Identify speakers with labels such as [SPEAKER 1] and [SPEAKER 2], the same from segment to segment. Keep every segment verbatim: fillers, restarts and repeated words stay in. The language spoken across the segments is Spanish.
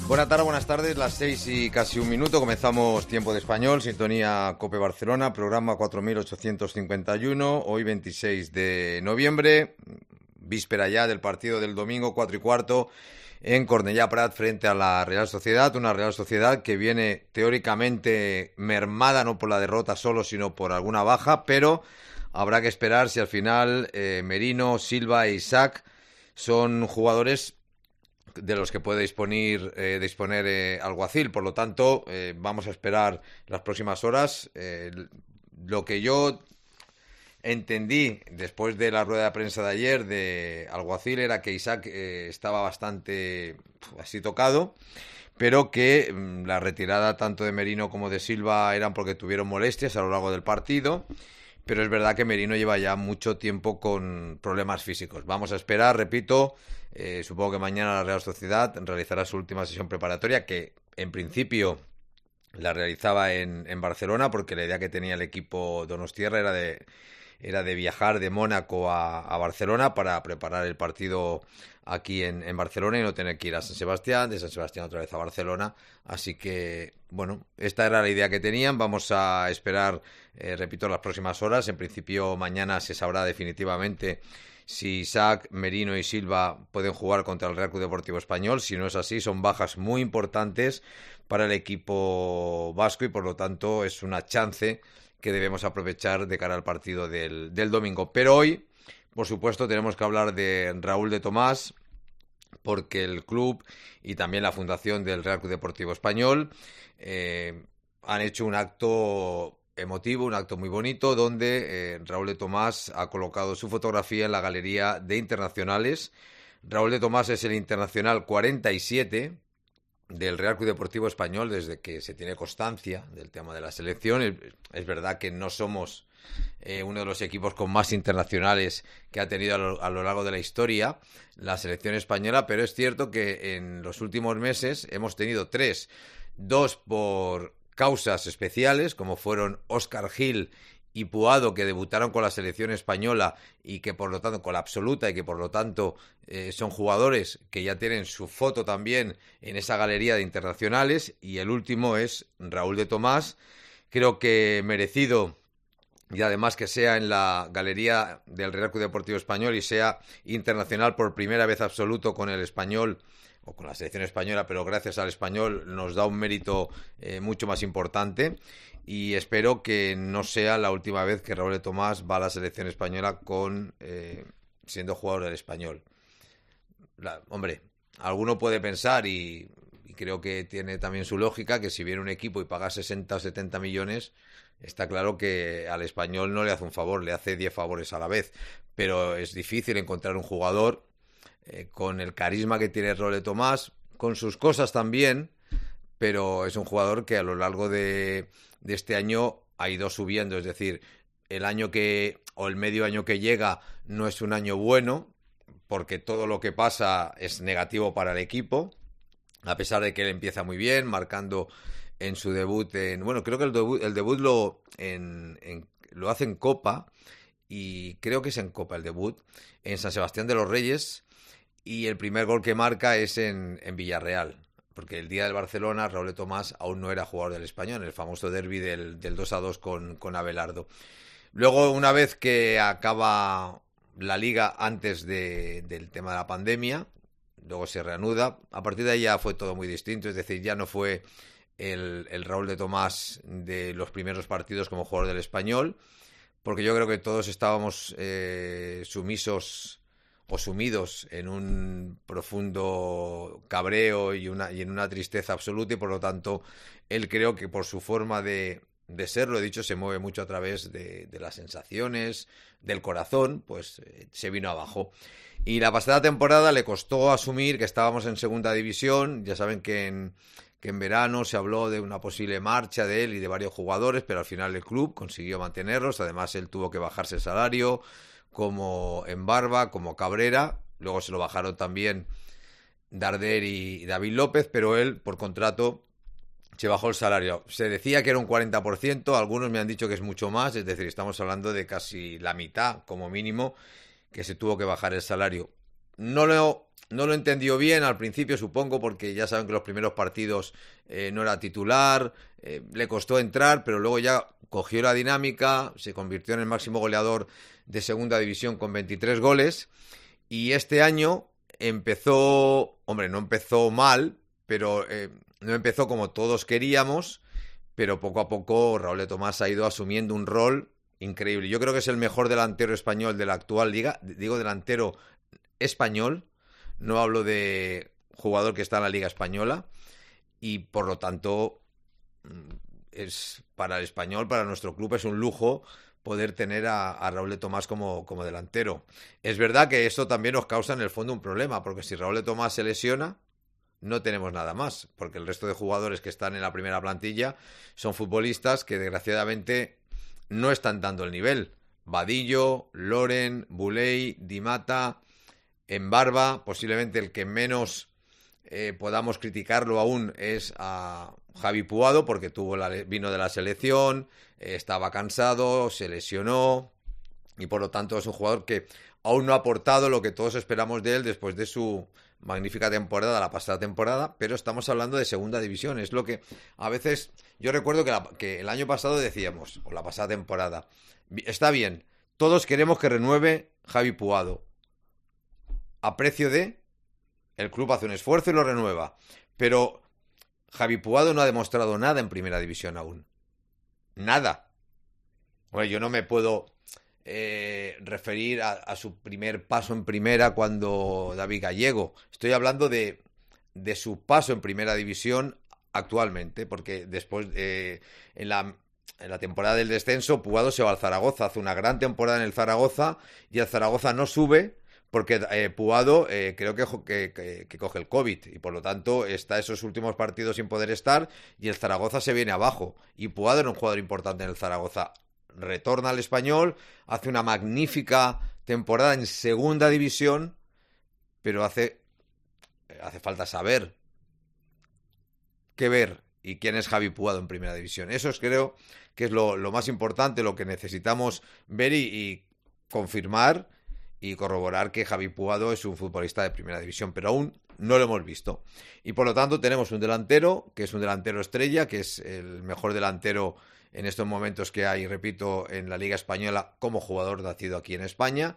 [SPEAKER 1] Buenas tardes, buenas tardes, las seis y casi un minuto, comenzamos Tiempo de Español, sintonía COPE Barcelona, programa cuatro mil ochocientos cincuenta y uno, hoy veintiséis de noviembre, víspera ya del partido del domingo, cuatro y cuarto, en Cornellà Prat frente a la Real Sociedad, una Real Sociedad que viene teóricamente mermada no por la derrota solo, sino por alguna baja, pero habrá que esperar si al final eh, Merino, Silva e Isaac son jugadores de los que puede disponer, eh, disponer eh, Alguacil. Por lo tanto, eh, vamos a esperar las próximas horas. Eh, lo que yo entendí después de la rueda de prensa de ayer de Alguacil era que Isaac eh, estaba bastante pf, así tocado, pero que mmm, la retirada tanto de Merino como de Silva eran porque tuvieron molestias a lo largo del partido. Pero es verdad que Merino lleva ya mucho tiempo con problemas físicos. Vamos a esperar, repito, eh, supongo que mañana la Real Sociedad realizará su última sesión preparatoria, que en principio la realizaba en, en Barcelona, porque la idea que tenía el equipo donostiarra era de, era de viajar de Mónaco a, a Barcelona para preparar el partido aquí en, en Barcelona y no tener que ir a San Sebastián, de San Sebastián otra vez a Barcelona. Así que, bueno, esta era la idea que tenían. Vamos a esperar, eh, repito, las próximas horas. En principio mañana se sabrá definitivamente si Isaac, Merino y Silva pueden jugar contra el Real Club Deportivo Español. Si no es así, son bajas muy importantes para el equipo vasco y por lo tanto es una chance que debemos aprovechar de cara al partido del, del domingo. Pero hoy, por supuesto, tenemos que hablar de Raúl de Tomás, porque el club y también la fundación del Real Club Deportivo Español eh, han hecho un acto emotivo, un acto muy bonito, donde eh, Raúl de Tomás ha colocado su fotografía en la galería de internacionales. Raúl de Tomás es el internacional cuarenta y siete del Real Club Deportivo Español desde que se tiene constancia del tema de la selección. Es, es verdad que no somos eh, uno de los equipos con más internacionales que ha tenido a lo, a lo largo de la historia la selección española, pero es cierto que en los últimos meses hemos tenido tres, dos por causas especiales, como fueron Óscar Gil y Puado, que debutaron con la selección española y que por lo tanto, con la absoluta, y que por lo tanto eh, son jugadores que ya tienen su foto también en esa galería de internacionales. Y el último es Raúl de Tomás, creo que merecido, y además que sea en la galería del Real Club Deportivo Español y sea internacional por primera vez absoluto con el Español o con la selección española, pero gracias al Español nos da un mérito eh, mucho más importante. Y espero que no sea la última vez que Raúl de Tomás va a la selección española con eh, siendo jugador del Español. La, hombre, alguno puede pensar, y, y creo que tiene también su lógica, que si viene un equipo y paga sesenta o setenta millones, está claro que al Español no le hace un favor, le hace diez favores a la vez. Pero es difícil encontrar un jugador eh, con el carisma que tiene Raúl de Tomás, con sus cosas también, pero es un jugador que a lo largo de, de este año ha ido subiendo. Es decir, el año que, o el medio año que llega no es un año bueno, porque todo lo que pasa es negativo para el equipo, a pesar de que él empieza muy bien, marcando en su debut en, bueno, creo que el debut, el debut lo, en, en, lo hace en Copa, y creo que es en Copa el debut, en San Sebastián de los Reyes, y el primer gol que marca es en, en Villarreal. Porque el día del Barcelona, Raúl de Tomás aún no era jugador del Español, en el famoso derbi del, del dos a dos con, con Abelardo. Luego, una vez que acaba la Liga antes de, del tema de la pandemia, luego se reanuda, a partir de ahí ya fue todo muy distinto. Es decir, ya no fue el, el Raúl de Tomás de los primeros partidos como jugador del Español, porque yo creo que todos estábamos eh, sumisos o sumidos en un profundo cabreo y, una, y en una tristeza absoluta, y por lo tanto él, creo que por su forma de, de ser, lo he dicho, se mueve mucho a través de, de las sensaciones, del corazón, pues eh, se vino abajo. Y la pasada temporada le costó asumir que estábamos en segunda división. Ya saben que en, que en verano se habló de una posible marcha de él y de varios jugadores, pero al final el club consiguió mantenerlos. Además, él tuvo que bajarse el salario, como en Barba, como Cabrera. Luego se lo bajaron también Darder y David López, pero él, por contrato, se bajó el salario. Se decía que era un cuarenta por ciento, algunos me han dicho que es mucho más, es decir, estamos hablando de casi la mitad, como mínimo, que se tuvo que bajar el salario. No lo no lo entendió bien al principio, supongo, porque ya saben que los primeros partidos eh, no era titular, eh, le costó entrar, pero luego ya cogió la dinámica, se convirtió en el máximo goleador de segunda división con veintitrés goles, y este año empezó, hombre, no empezó mal, pero eh, no empezó como todos queríamos, pero poco a poco Raúl de Tomás ha ido asumiendo un rol increíble. Yo creo que es el mejor delantero español de la actual liga, digo delantero español, no hablo de jugador que está en la Liga Española, y por lo tanto es para el Español, para nuestro club, es un lujo poder tener a, a Raúl de Tomás como, como delantero. Es verdad que esto también nos causa en el fondo un problema, porque si Raúl de Tomás se lesiona, no tenemos nada más, porque el resto de jugadores que están en la primera plantilla son futbolistas que desgraciadamente no están dando el nivel. Vadillo, Loren, Buley, Di Mata, Embarba, posiblemente el que menos eh, podamos criticarlo aún es a Javi Puado, porque tuvo la, vino de la selección, eh, estaba cansado, se lesionó, y por lo tanto es un jugador que aún no ha aportado lo que todos esperamos de él después de su magnífica temporada, la pasada temporada, pero estamos hablando de segunda división. Es lo que a veces, yo recuerdo que, la, que el año pasado decíamos, o la pasada temporada, está bien, todos queremos que renueve Javi Puado, a precio de, el club hace un esfuerzo y lo renueva, pero Javi Puado no ha demostrado nada en primera división aún, nada. Bueno, yo no me puedo eh, referir a, a su primer paso en primera cuando David Gallego, estoy hablando de, de su paso en primera división actualmente, porque después eh, en la en la temporada del descenso Puado se va al Zaragoza, hace una gran temporada en el Zaragoza y el Zaragoza no sube porque eh, Puado eh, creo que, que, que, que coge el COVID y por lo tanto está esos últimos partidos sin poder estar y el Zaragoza se viene abajo. Y Puado era un jugador importante en el Zaragoza. Retorna al Español, hace una magnífica temporada en segunda división, pero hace, hace falta saber qué ver y quién es Javi Puado en primera división. Eso es, creo que es lo, lo más importante, lo que necesitamos ver y, y confirmar y corroborar que Javi Puado es un futbolista de primera división, pero aún no lo hemos visto. Y por lo tanto tenemos un delantero, que es un delantero estrella, que es el mejor delantero en estos momentos que hay, repito, en la Liga Española como jugador nacido aquí en España.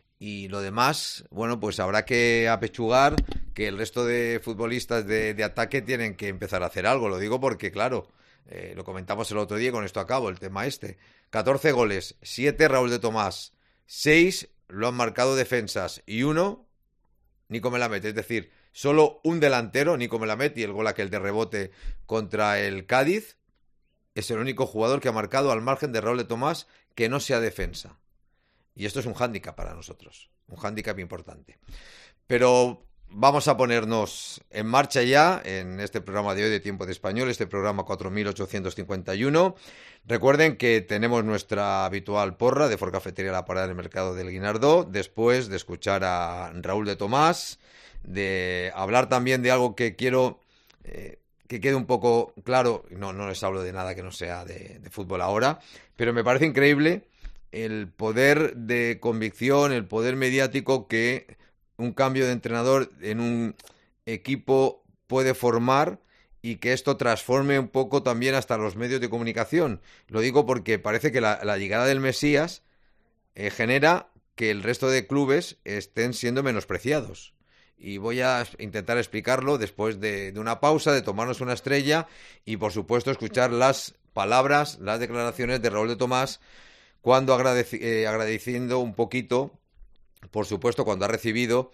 [SPEAKER 1] Y lo demás, bueno, pues habrá que apechugar, que el resto de futbolistas de, de ataque tienen que empezar a hacer algo. Lo digo porque, claro, eh, lo comentamos el otro día y con esto acabo, el tema este. catorce goles, siete Raúl de Tomás, seis lo han marcado defensas y uno Nico Melamed, es decir, solo un delantero, Nico Melamed, y el gol aquel de rebote contra el Cádiz, es el único jugador que ha marcado al margen de Raúl de Tomás que no sea defensa. Y esto es un hándicap para nosotros, un hándicap importante. Pero vamos a ponernos en marcha ya en este programa de hoy de Tiempo de Español, este programa cuatro mil ochocientos cincuenta y uno. Recuerden que tenemos nuestra habitual porra de Forcafetería La Parada en el Mercado del Guinardó, después de escuchar a Raúl de Tomás, de hablar también de algo que quiero eh, que quede un poco claro. No, no les hablo de nada que no sea de, de fútbol ahora, pero me parece increíble el poder de convicción, el poder mediático que un cambio de entrenador en un equipo puede formar y que esto transforme un poco también hasta los medios de comunicación. Lo digo porque parece que la, la llegada del Mesías eh, genera que el resto de clubes estén siendo menospreciados. Y voy a intentar explicarlo después de, de una pausa, de tomarnos una estrella y, por supuesto, escuchar las palabras, las declaraciones de Raúl de Tomás cuando agradeci- eh, agradeciendo un poquito, por supuesto, cuando ha recibido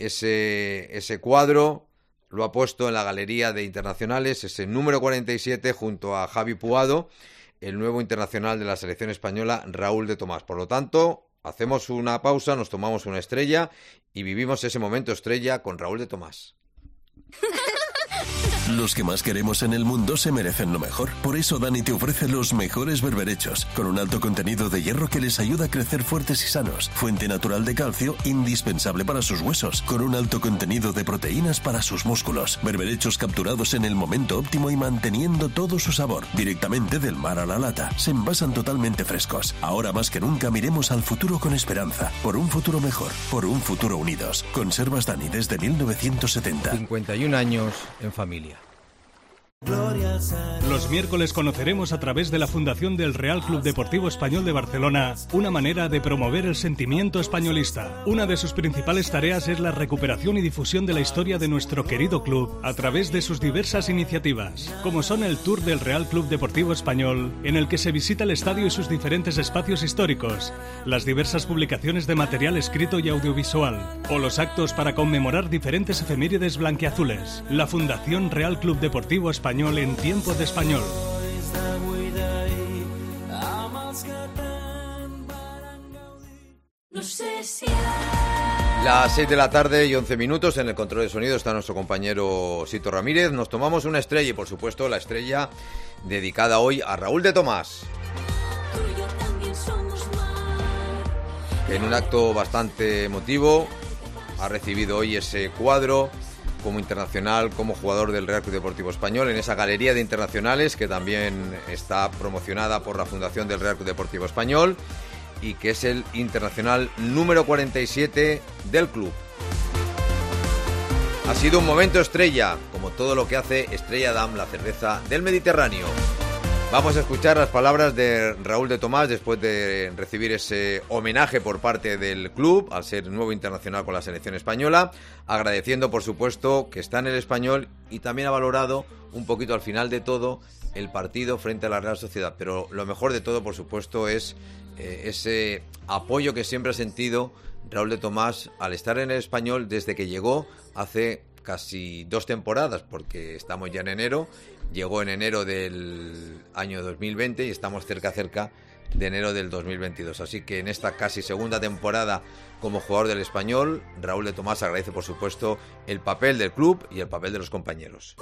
[SPEAKER 1] ese, ese cuadro, lo ha puesto en la galería de internacionales, ese número cuarenta y siete, junto a Javi Puado, el nuevo internacional de la selección española, Raúl de Tomás. Por lo tanto, hacemos una pausa, nos tomamos una estrella y vivimos ese momento estrella con Raúl de Tomás.
[SPEAKER 2] Los que más queremos en el mundo se merecen lo mejor. Por eso Dani te ofrece los mejores berberechos, con un alto contenido de hierro que les ayuda a crecer fuertes y sanos. Fuente natural de calcio, indispensable para sus huesos, con un alto contenido de proteínas para sus músculos. Berberechos capturados en el momento óptimo y manteniendo todo su sabor. Directamente del mar a la lata. Se envasan totalmente frescos. Ahora más que nunca miremos al futuro con esperanza. Por un futuro mejor. Por un futuro unidos. Conservas Dani desde mil novecientos setenta.
[SPEAKER 1] cincuenta y un años en familia.
[SPEAKER 3] Los miércoles conoceremos a través de la Fundación del Real Club Deportivo Español de Barcelona una manera de promover el sentimiento españolista. Una de sus principales tareas es la recuperación y difusión de la historia de nuestro querido club a través de sus diversas iniciativas, como son el Tour del Real Club Deportivo Español, en el que se visita el estadio y sus diferentes espacios históricos, las diversas publicaciones de material escrito y audiovisual, o los actos para conmemorar diferentes efemérides blanquiazules. La Fundación Real Club Deportivo Español en tiempo de español.
[SPEAKER 1] Las seis de la tarde y once minutos. En el control de sonido está nuestro compañero Sito Ramírez. Nos tomamos una estrella y por supuesto la estrella dedicada hoy a Raúl de Tomás, que en un acto bastante emotivo ha recibido hoy ese cuadro como internacional, como jugador del Real Club Deportivo Español, en esa galería de internacionales que también está promocionada por la Fundación del Real Club Deportivo Español y que es el internacional número cuarenta y siete del club. Ha sido un momento estrella, como todo lo que hace Estrella Damm, la cerveza del Mediterráneo. Vamos a escuchar las palabras de Raúl de Tomás después de recibir ese homenaje por parte del club al ser nuevo internacional con la selección española, agradeciendo por supuesto que está en el Español y también ha valorado un poquito al final de todo el partido frente a la Real Sociedad. Pero lo mejor de todo por supuesto es eh, ese apoyo que siempre ha sentido Raúl de Tomás al estar en el Español desde que llegó hace casi dos temporadas, porque estamos ya en enero. Llegó en enero del año dos mil veinte y estamos cerca cerca de enero del dos mil veintidós. Así que en esta casi segunda temporada como jugador del Español, Raúl de Tomás agradece por supuesto el papel del club y el papel de los compañeros.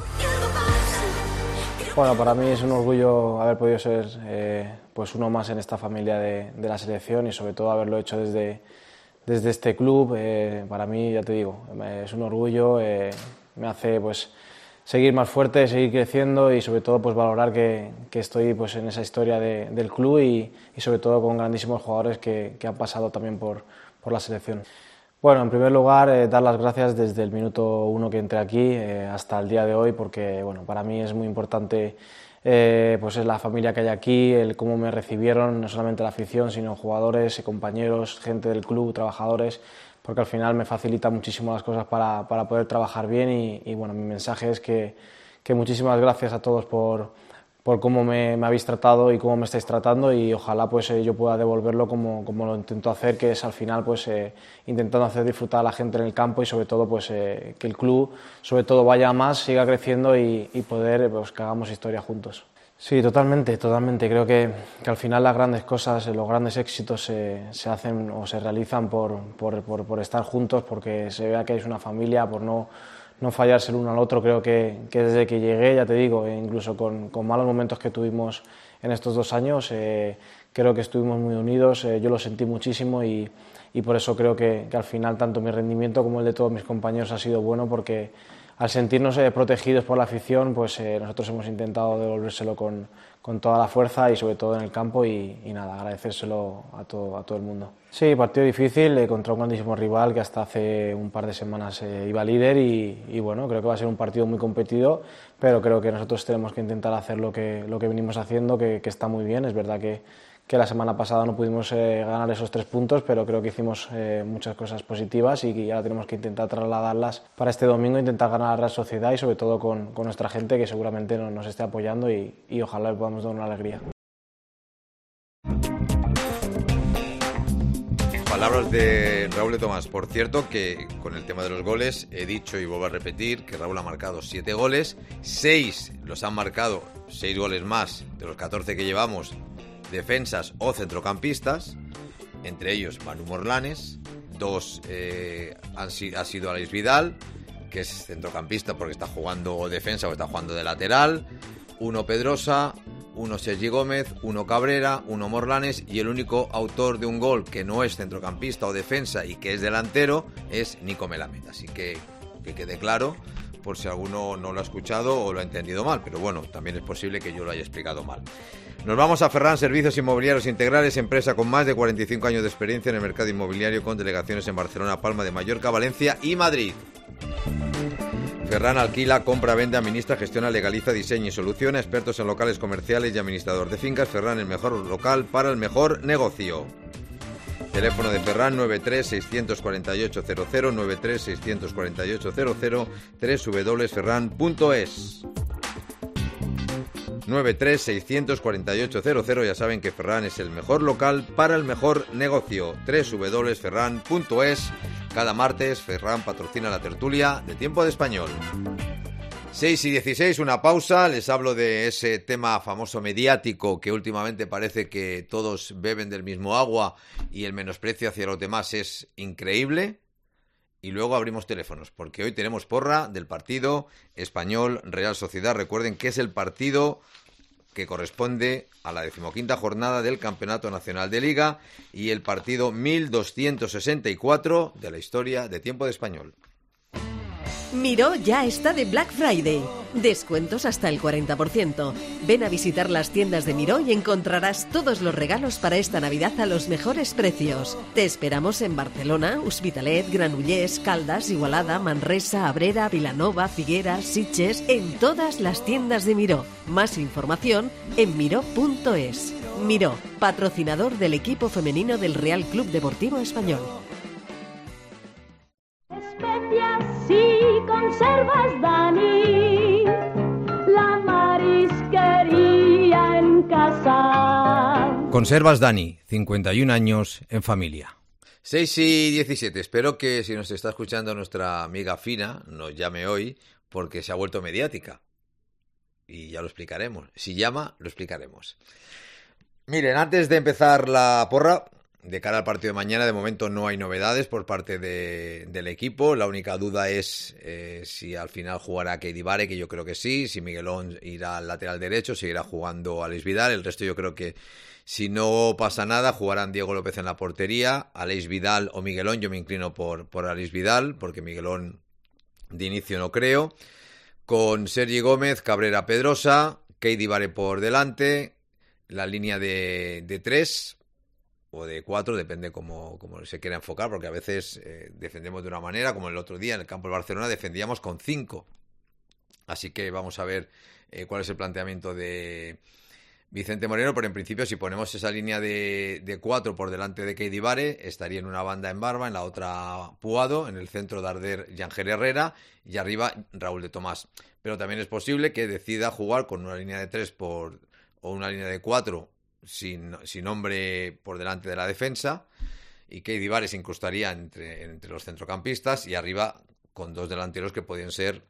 [SPEAKER 4] Bueno, para mí es un orgullo haber podido ser eh, pues uno más en esta familia de, de la selección y sobre todo haberlo hecho desde, desde este club. Eh, para mí, ya te digo, es un orgullo, eh, me hace pues seguir más fuerte, seguir creciendo y sobre todo pues valorar que, que estoy pues en esa historia de, del club y, y sobre todo con grandísimos jugadores que, que han pasado también por, por la selección. Bueno, en primer lugar, eh, dar las gracias desde el minuto uno que entré aquí eh, hasta el día de hoy, porque bueno, para mí es muy importante eh, pues es la familia que hay aquí, el cómo me recibieron, no solamente la afición, sino jugadores, compañeros, gente del club, trabajadores, porque al final me facilita muchísimo las cosas para, para poder trabajar bien y, y bueno, mi mensaje es que, que muchísimas gracias a todos por, por cómo me, me habéis tratado y cómo me estáis tratando y ojalá pues eh, yo pueda devolverlo como, como lo intento hacer, que es al final pues eh, intentando hacer disfrutar a la gente en el campo y sobre todo pues eh, que el club sobre todo vaya a más, siga creciendo y, y poder pues que hagamos historia juntos. Sí, totalmente, totalmente. Creo que, que al final las grandes cosas, los grandes éxitos se, se hacen o se realizan por, por, por, por estar juntos, porque se vea que es una familia, por no, no fallarse el uno al otro. Creo que, que desde que llegué, ya te digo, incluso con, con malos momentos que tuvimos en estos dos años, eh, creo que estuvimos muy unidos, eh, yo lo sentí muchísimo y, y por eso creo que, que al final tanto mi rendimiento como el de todos mis compañeros ha sido bueno, porque al sentirnos eh, protegidos por la afición, pues eh, nosotros hemos intentado devolvérselo con, con toda la fuerza y sobre todo en el campo y, y nada, agradecérselo a todo, a todo el mundo. Sí, partido difícil eh, contra un grandísimo rival que hasta hace un par de semanas eh, iba líder y, y bueno, creo que va a ser un partido muy competido, pero creo que nosotros tenemos que intentar hacer lo que, lo que venimos haciendo, que, que está muy bien. Es verdad que que la semana pasada no pudimos eh, ganar esos tres puntos, pero creo que hicimos eh, muchas cosas positivas y que ahora tenemos que intentar trasladarlas para este domingo, intentar ganar a la Real Sociedad y sobre todo con, con nuestra gente que seguramente nos, nos esté apoyando y, y ojalá le podamos dar una alegría.
[SPEAKER 1] Palabras de Raúl de Tomás. Por cierto, que con el tema de los goles he dicho y vuelvo a repetir que Raúl ha marcado siete goles, seis los han marcado, seis goles más de los catorce que llevamos, defensas o centrocampistas, entre ellos Manu Morlanes, dos eh, han, ha sido Alex Vidal, que es centrocampista porque está jugando defensa o está jugando de lateral, uno Pedrosa, uno Sergi Gómez, uno Cabrera, uno Morlanes, y el único autor de un gol que no es centrocampista o defensa y que es delantero es Nico Melamed. Así que que quede claro, por si alguno no lo ha escuchado o lo ha entendido mal, pero bueno, también es posible que yo lo haya explicado mal. Nos vamos a Ferran Servicios Inmobiliarios Integrales, empresa con más de cuarenta y cinco años de experiencia en el mercado inmobiliario, con delegaciones en Barcelona, Palma de Mallorca, Valencia y Madrid. Ferran alquila, compra, vende, administra, gestiona, legaliza, diseña y soluciona, expertos en locales comerciales y administrador de fincas. Ferran, el mejor local para el mejor negocio. Teléfono de Ferran nueve tres seis cuatro ocho cero cero, nueve tres seis cuatro ocho cero cero, doble u doble u doble u punto ferran punto es. nueve tres seis cuatro ocho cero cero, ya saben que Ferran es el mejor local para el mejor negocio. doble u doble u doble u punto ferran punto es. Cada martes Ferran patrocina la tertulia de Tiempo de Español. seis y dieciséis, una pausa. Les hablo de ese tema famoso mediático que últimamente parece que todos beben del mismo agua y el menosprecio hacia los demás es increíble. Y luego abrimos teléfonos, porque hoy tenemos porra del partido Español Real Sociedad. Recuerden que es el partido que corresponde a la decimoquinta jornada del Campeonato Nacional de Liga y el partido mil doscientos sesenta y cuatro de la historia de Tiempo de Español.
[SPEAKER 5] Miró ya está de Black Friday. Descuentos hasta el cuarenta por ciento. Ven a visitar las tiendas de Miró y encontrarás todos los regalos para esta Navidad a los mejores precios. Te esperamos en Barcelona, Hospitalet, Granollers, Caldas, Igualada, Manresa, Abrera, Vilanova, Figueras, Sitges, en todas las tiendas de Miró. Más información en miró punto es. Miró, patrocinador del equipo femenino del Real Club Deportivo Español.
[SPEAKER 6] Especias y conservas Dani, la marisquería en casa.
[SPEAKER 1] Conservas Dani, cincuenta y un años en familia. seis y diecisiete, espero que si nos está escuchando nuestra amiga Fina nos llame hoy porque se ha vuelto mediática. Y ya lo explicaremos. Si llama, lo explicaremos. Miren, antes de empezar la porra, de cara al partido de mañana, de momento no hay novedades por parte de, del equipo. La única duda es eh, si al final jugará Keidi Bare, que yo creo que sí. Si Miguelón irá al lateral derecho, seguirá jugando Aleix Vidal. El resto yo creo que, si no pasa nada, jugarán Diego López en la portería, Aleix Vidal o Miguelón. Yo me inclino por, por Aleix Vidal, porque Miguelón de inicio no creo. Con Sergi Gómez, Cabrera, Pedrosa, Keidi Bare por delante, la línea de, de tres o de cuatro, depende cómo, cómo se quiera enfocar, porque a veces eh, defendemos de una manera, como el otro día en el campo del Barcelona defendíamos con cinco. Así que vamos a ver eh, cuál es el planteamiento de Vicente Moreno, pero en principio si ponemos esa línea de, de cuatro por delante de Keidi Bare, estaría en una banda en Barba, en la otra Puado, en el centro Darder y Ángel Herrera, y arriba Raúl de Tomás. Pero también es posible que decida jugar con una línea de tres por, o una línea de cuatro sin, sin hombre por delante de la defensa, y Keidi Bare se incrustaría entre, entre los centrocampistas, y arriba con dos delanteros que podrían ser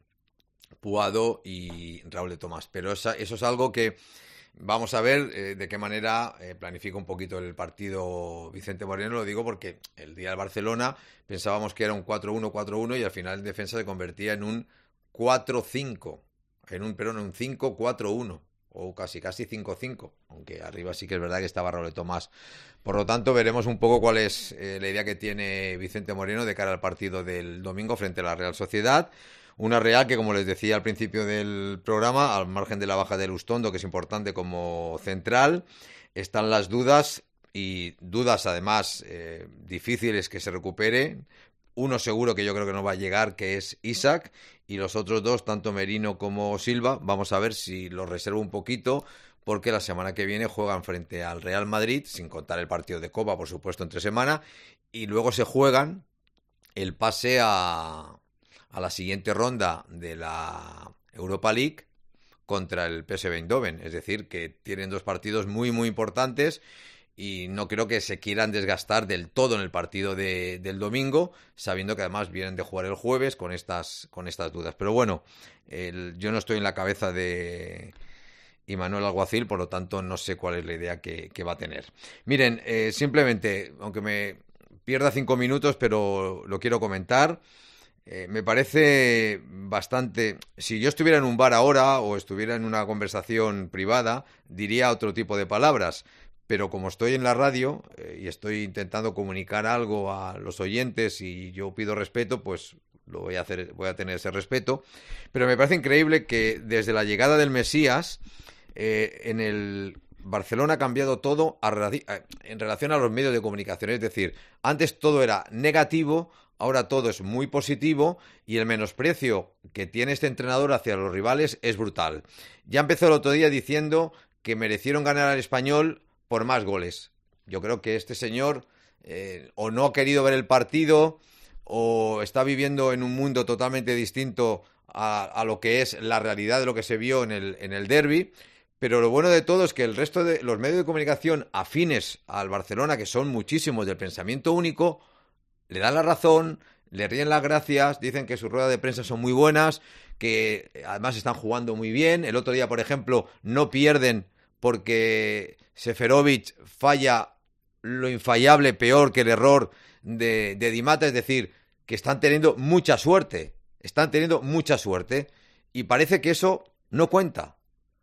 [SPEAKER 1] Puado y Raúl de Tomás. Pero esa, eso es algo que vamos a ver eh, de qué manera eh, planifica un poquito el partido Vicente Moreno. Lo digo porque el día del Barcelona pensábamos que era un cuatro uno cuatro uno y al final en defensa se convertía en un cuatro cinco, en un, perdón, en un cinco cuatro uno o casi casi cinco cinco, aunque arriba sí que es verdad que estaba Raúl de Tomás. Por lo tanto, veremos un poco cuál es eh, la idea que tiene Vicente Moreno de cara al partido del domingo frente a la Real Sociedad. Una Real que, como les decía al principio del programa, al margen de la baja de Lustondo, que es importante como central, están las dudas, y dudas además eh, difíciles que se recupere. Uno seguro que yo creo que no va a llegar, que es Isaac, y los otros dos, tanto Merino como Silva, vamos a ver si los reservo un poquito, porque la semana que viene juegan frente al Real Madrid, sin contar el partido de Copa, por supuesto, entre semana, y luego se juegan el pase a... a la siguiente ronda de la Europa League contra el P S V Eindhoven. Es decir, que tienen dos partidos muy, muy importantes y no creo que se quieran desgastar del todo en el partido de, del domingo, sabiendo que además vienen de jugar el jueves con estas, con estas dudas. Pero bueno, el, yo no estoy en la cabeza de Imanol Alguacil, por lo tanto no sé cuál es la idea que, que va a tener. Miren, eh, simplemente, aunque me pierda cinco minutos, pero lo quiero comentar. Eh, me parece bastante... Si yo estuviera en un bar ahora o estuviera en una conversación privada, diría otro tipo de palabras. Pero como estoy en la radio eh, y estoy intentando comunicar algo a los oyentes y yo pido respeto, pues lo voy a hacer, voy a tener ese respeto. Pero me parece increíble que desde la llegada del Mesías, eh, en el Barcelona ha cambiado todo a, en relación a los medios de comunicación. Es decir, antes todo era negativo, ahora todo es muy positivo y el menosprecio que tiene este entrenador hacia los rivales es brutal. Ya empezó el otro día diciendo que merecieron ganar al Español por más goles. Yo creo que este señor eh, o no ha querido ver el partido o está viviendo en un mundo totalmente distinto a, a lo que es la realidad de lo que se vio en el, en el derbi. Pero lo bueno de todo es que el resto de los medios de comunicación afines al Barcelona, que son muchísimos del pensamiento único, le dan la razón, le ríen las gracias, dicen que sus ruedas de prensa son muy buenas, que además están jugando muy bien. El otro día, por ejemplo, no pierden porque Seferovic falla lo infallable, peor que el error de, de Di Mata, es decir, que están teniendo mucha suerte, están teniendo mucha suerte, y parece que eso no cuenta.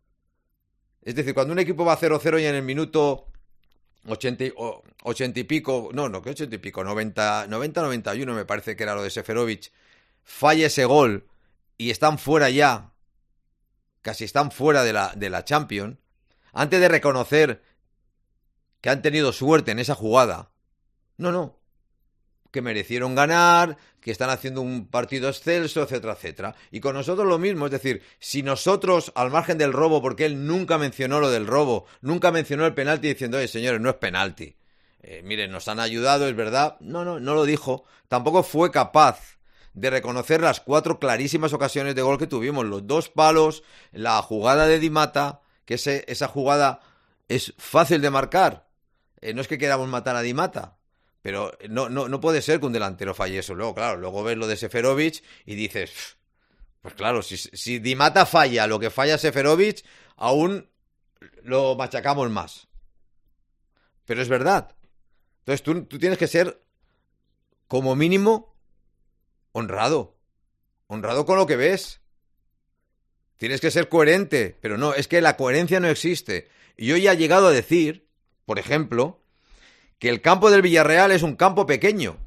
[SPEAKER 1] Es decir, cuando un equipo va cero cero y en el minuto ochenta, ochenta y pico, no, no, que ochenta y pico, noventa, noventa, noventa y uno me parece que era lo de Seferovic, falla ese gol y están fuera ya, casi están fuera de la, de la Champions, antes de reconocer que han tenido suerte en esa jugada, no, no, que merecieron ganar, que están haciendo un partido excelso, etcétera, etcétera. Y con nosotros lo mismo, es decir, si nosotros, al margen del robo, porque él nunca mencionó lo del robo, nunca mencionó el penalti diciendo, oye, señores, no es penalti. Eh, miren, nos han ayudado, es verdad. No, no, no lo dijo. Tampoco fue capaz de reconocer las cuatro clarísimas ocasiones de gol que tuvimos. Los dos palos, la jugada de Di Mata, que ese, esa jugada es fácil de marcar. Eh, no es que queramos matar a Di Mata. Pero no, no, no puede ser que un delantero falle eso. Luego, claro, luego ves lo de Seferovic y dices, pues claro, si, si Di Mata falla lo que falla Seferovic, aún lo machacamos más. Pero es verdad. Entonces tú, tú tienes que ser, como mínimo, honrado. Honrado con lo que ves. Tienes que ser coherente. Pero no, es que la coherencia no existe. Y yo ya he llegado a decir, por ejemplo, que el campo del Villarreal es un campo pequeño.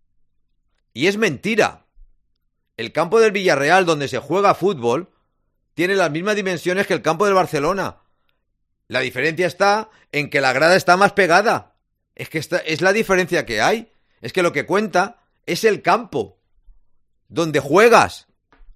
[SPEAKER 1] Y es mentira. El campo del Villarreal, donde se juega fútbol, tiene las mismas dimensiones que el campo del Barcelona. La diferencia está en que la grada está más pegada. Es que esta es la diferencia que hay. Es que lo que cuenta es el campo donde juegas.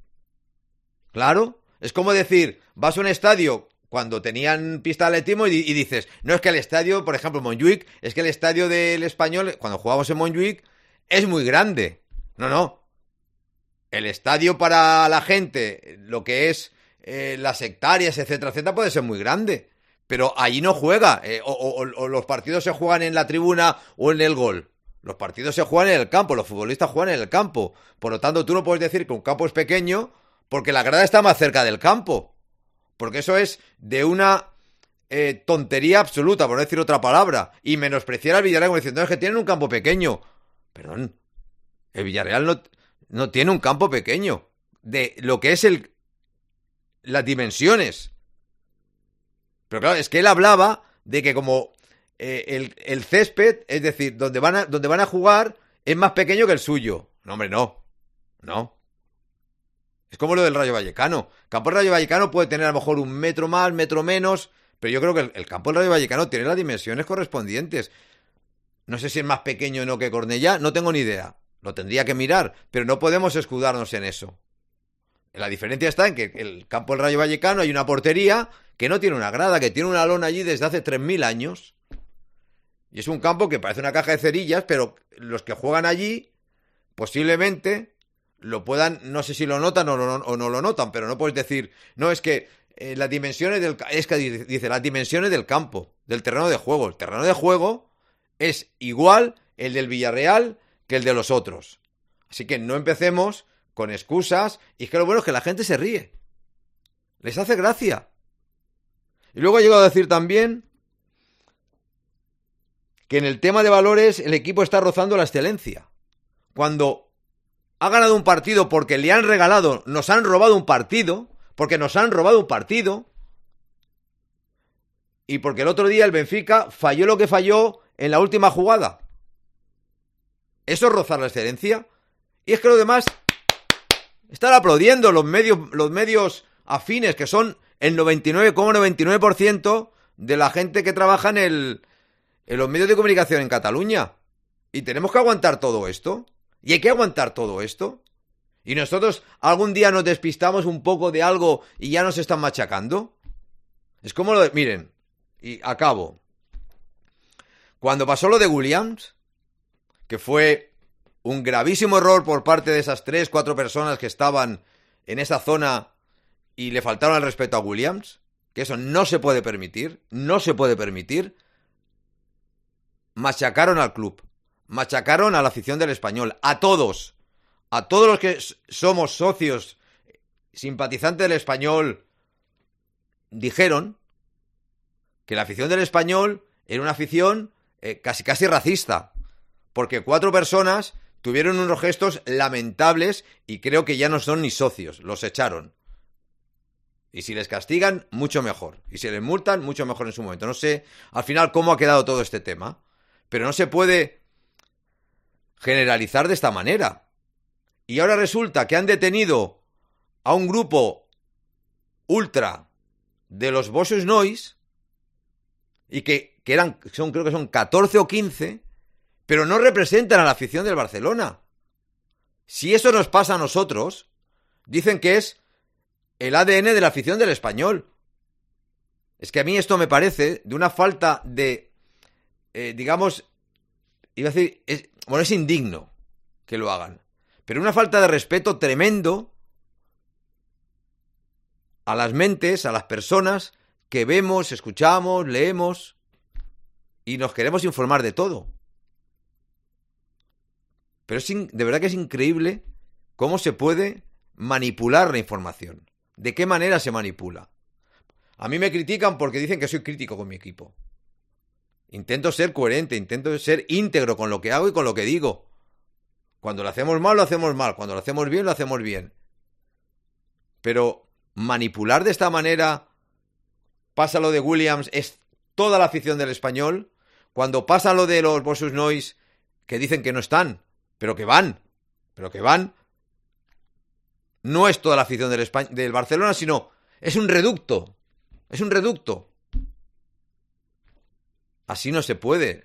[SPEAKER 1] Claro, es como decir, vas a un estadio cuando tenían pista de atletismo y, y dices, no, es que el estadio, por ejemplo, Montjuic, es que el estadio del Español, cuando jugábamos en Montjuic, es muy grande. No, no. El estadio para la gente, lo que es eh, las hectáreas, etcétera, etcétera, puede ser muy grande. Pero allí no juega. Eh, o, o, o los partidos se juegan en la tribuna o en el gol. Los partidos se juegan en el campo, los futbolistas juegan en el campo. Por lo tanto, tú no puedes decir que un campo es pequeño porque la grada está más cerca del campo. Porque eso es de una eh, tontería absoluta, por no decir otra palabra. Y menospreciar al Villarreal como diciendo, no, es que tienen un campo pequeño. Perdón, el Villarreal no, no tiene un campo pequeño. De lo que es el las dimensiones. Pero claro, es que él hablaba de que como eh, el, el césped, es decir, donde van, a, donde van a jugar, es más pequeño que el suyo. No, hombre, no. No. Es como lo del Rayo Vallecano. El campo del Rayo Vallecano puede tener a lo mejor un metro más, metro menos, pero yo creo que el, el campo del Rayo Vallecano tiene las dimensiones correspondientes. No sé si es más pequeño o no que Cornellá, no tengo ni idea. Lo tendría que mirar, pero no podemos escudarnos en eso. La diferencia está en que el campo del Rayo Vallecano hay una portería que no tiene una grada, que tiene una lona allí desde hace tres mil años. Y es un campo que parece una caja de cerillas, pero los que juegan allí posiblemente lo puedan, no sé si lo notan o no, o no lo notan, pero no puedes decir, no, es que eh, las dimensiones del es que dice las dimensiones del campo, del terreno de juego. El terreno de juego es igual el del Villarreal que el de los otros. Así que no empecemos con excusas, y es que lo bueno es que la gente se ríe. Les hace gracia. Y luego he llegado a decir también que en el tema de valores el equipo está rozando la excelencia. Cuando ha ganado un partido porque le han regalado, nos han robado un partido, porque nos han robado un partido, y porque el otro día el Benfica falló lo que falló en la última jugada. ¿Eso es rozar la excelencia? Y es que lo demás están aplaudiendo los medios, los medios afines, que son el noventa y nueve coma noventa y nueve por ciento de la gente que trabaja en, el, en los medios de comunicación en Cataluña. Y tenemos que aguantar todo esto. Y hay que aguantar todo esto. Y nosotros algún día nos despistamos un poco de algo y ya nos están machacando. Es como lo de... Miren, y acabo. Cuando pasó lo de Williams, que fue un gravísimo error por parte de esas tres, cuatro personas que estaban en esa zona y le faltaron el respeto a Williams, que eso no se puede permitir, no se puede permitir, machacaron al club, machacaron a la afición del Español, a todos, a todos los que somos socios, simpatizantes del Español, dijeron que la afición del Español era una afición eh, casi casi racista, porque cuatro personas tuvieron unos gestos lamentables y creo que ya no son ni socios, los echaron. Y si les castigan, mucho mejor. Y si les multan, mucho mejor en su momento. No sé al final cómo ha quedado todo este tema, pero no se puede generalizar de esta manera. Y ahora resulta que han detenido a un grupo ultra de los Bossos Nois y que, que eran, son, creo que son catorce o quince, pero no representan a la afición del Barcelona. Si eso nos pasa a nosotros, dicen que es el A D N de la afición del Español. Es que a mí esto me parece de una falta de, eh, digamos, iba a decir, es, bueno, es indigno que lo hagan, pero una falta de respeto tremendo a las mentes, a las personas que vemos, escuchamos, leemos y nos queremos informar de todo. Pero es in, de verdad que es increíble cómo se puede manipular la información. ¿De qué manera se manipula? A mí me critican porque dicen que soy crítico con mi equipo. Intento ser coherente, intento ser íntegro con lo que hago y con lo que digo. Cuando lo hacemos mal, lo hacemos mal. Cuando lo hacemos bien, lo hacemos bien. Pero manipular de esta manera, pasa lo de Williams, es toda la afición del Español. Cuando pasa lo de los Bossos Nois, que dicen que no están, pero que van, pero que van, no es toda la afición del, Espa- del Barcelona, sino es un reducto, es un reducto. Así no se puede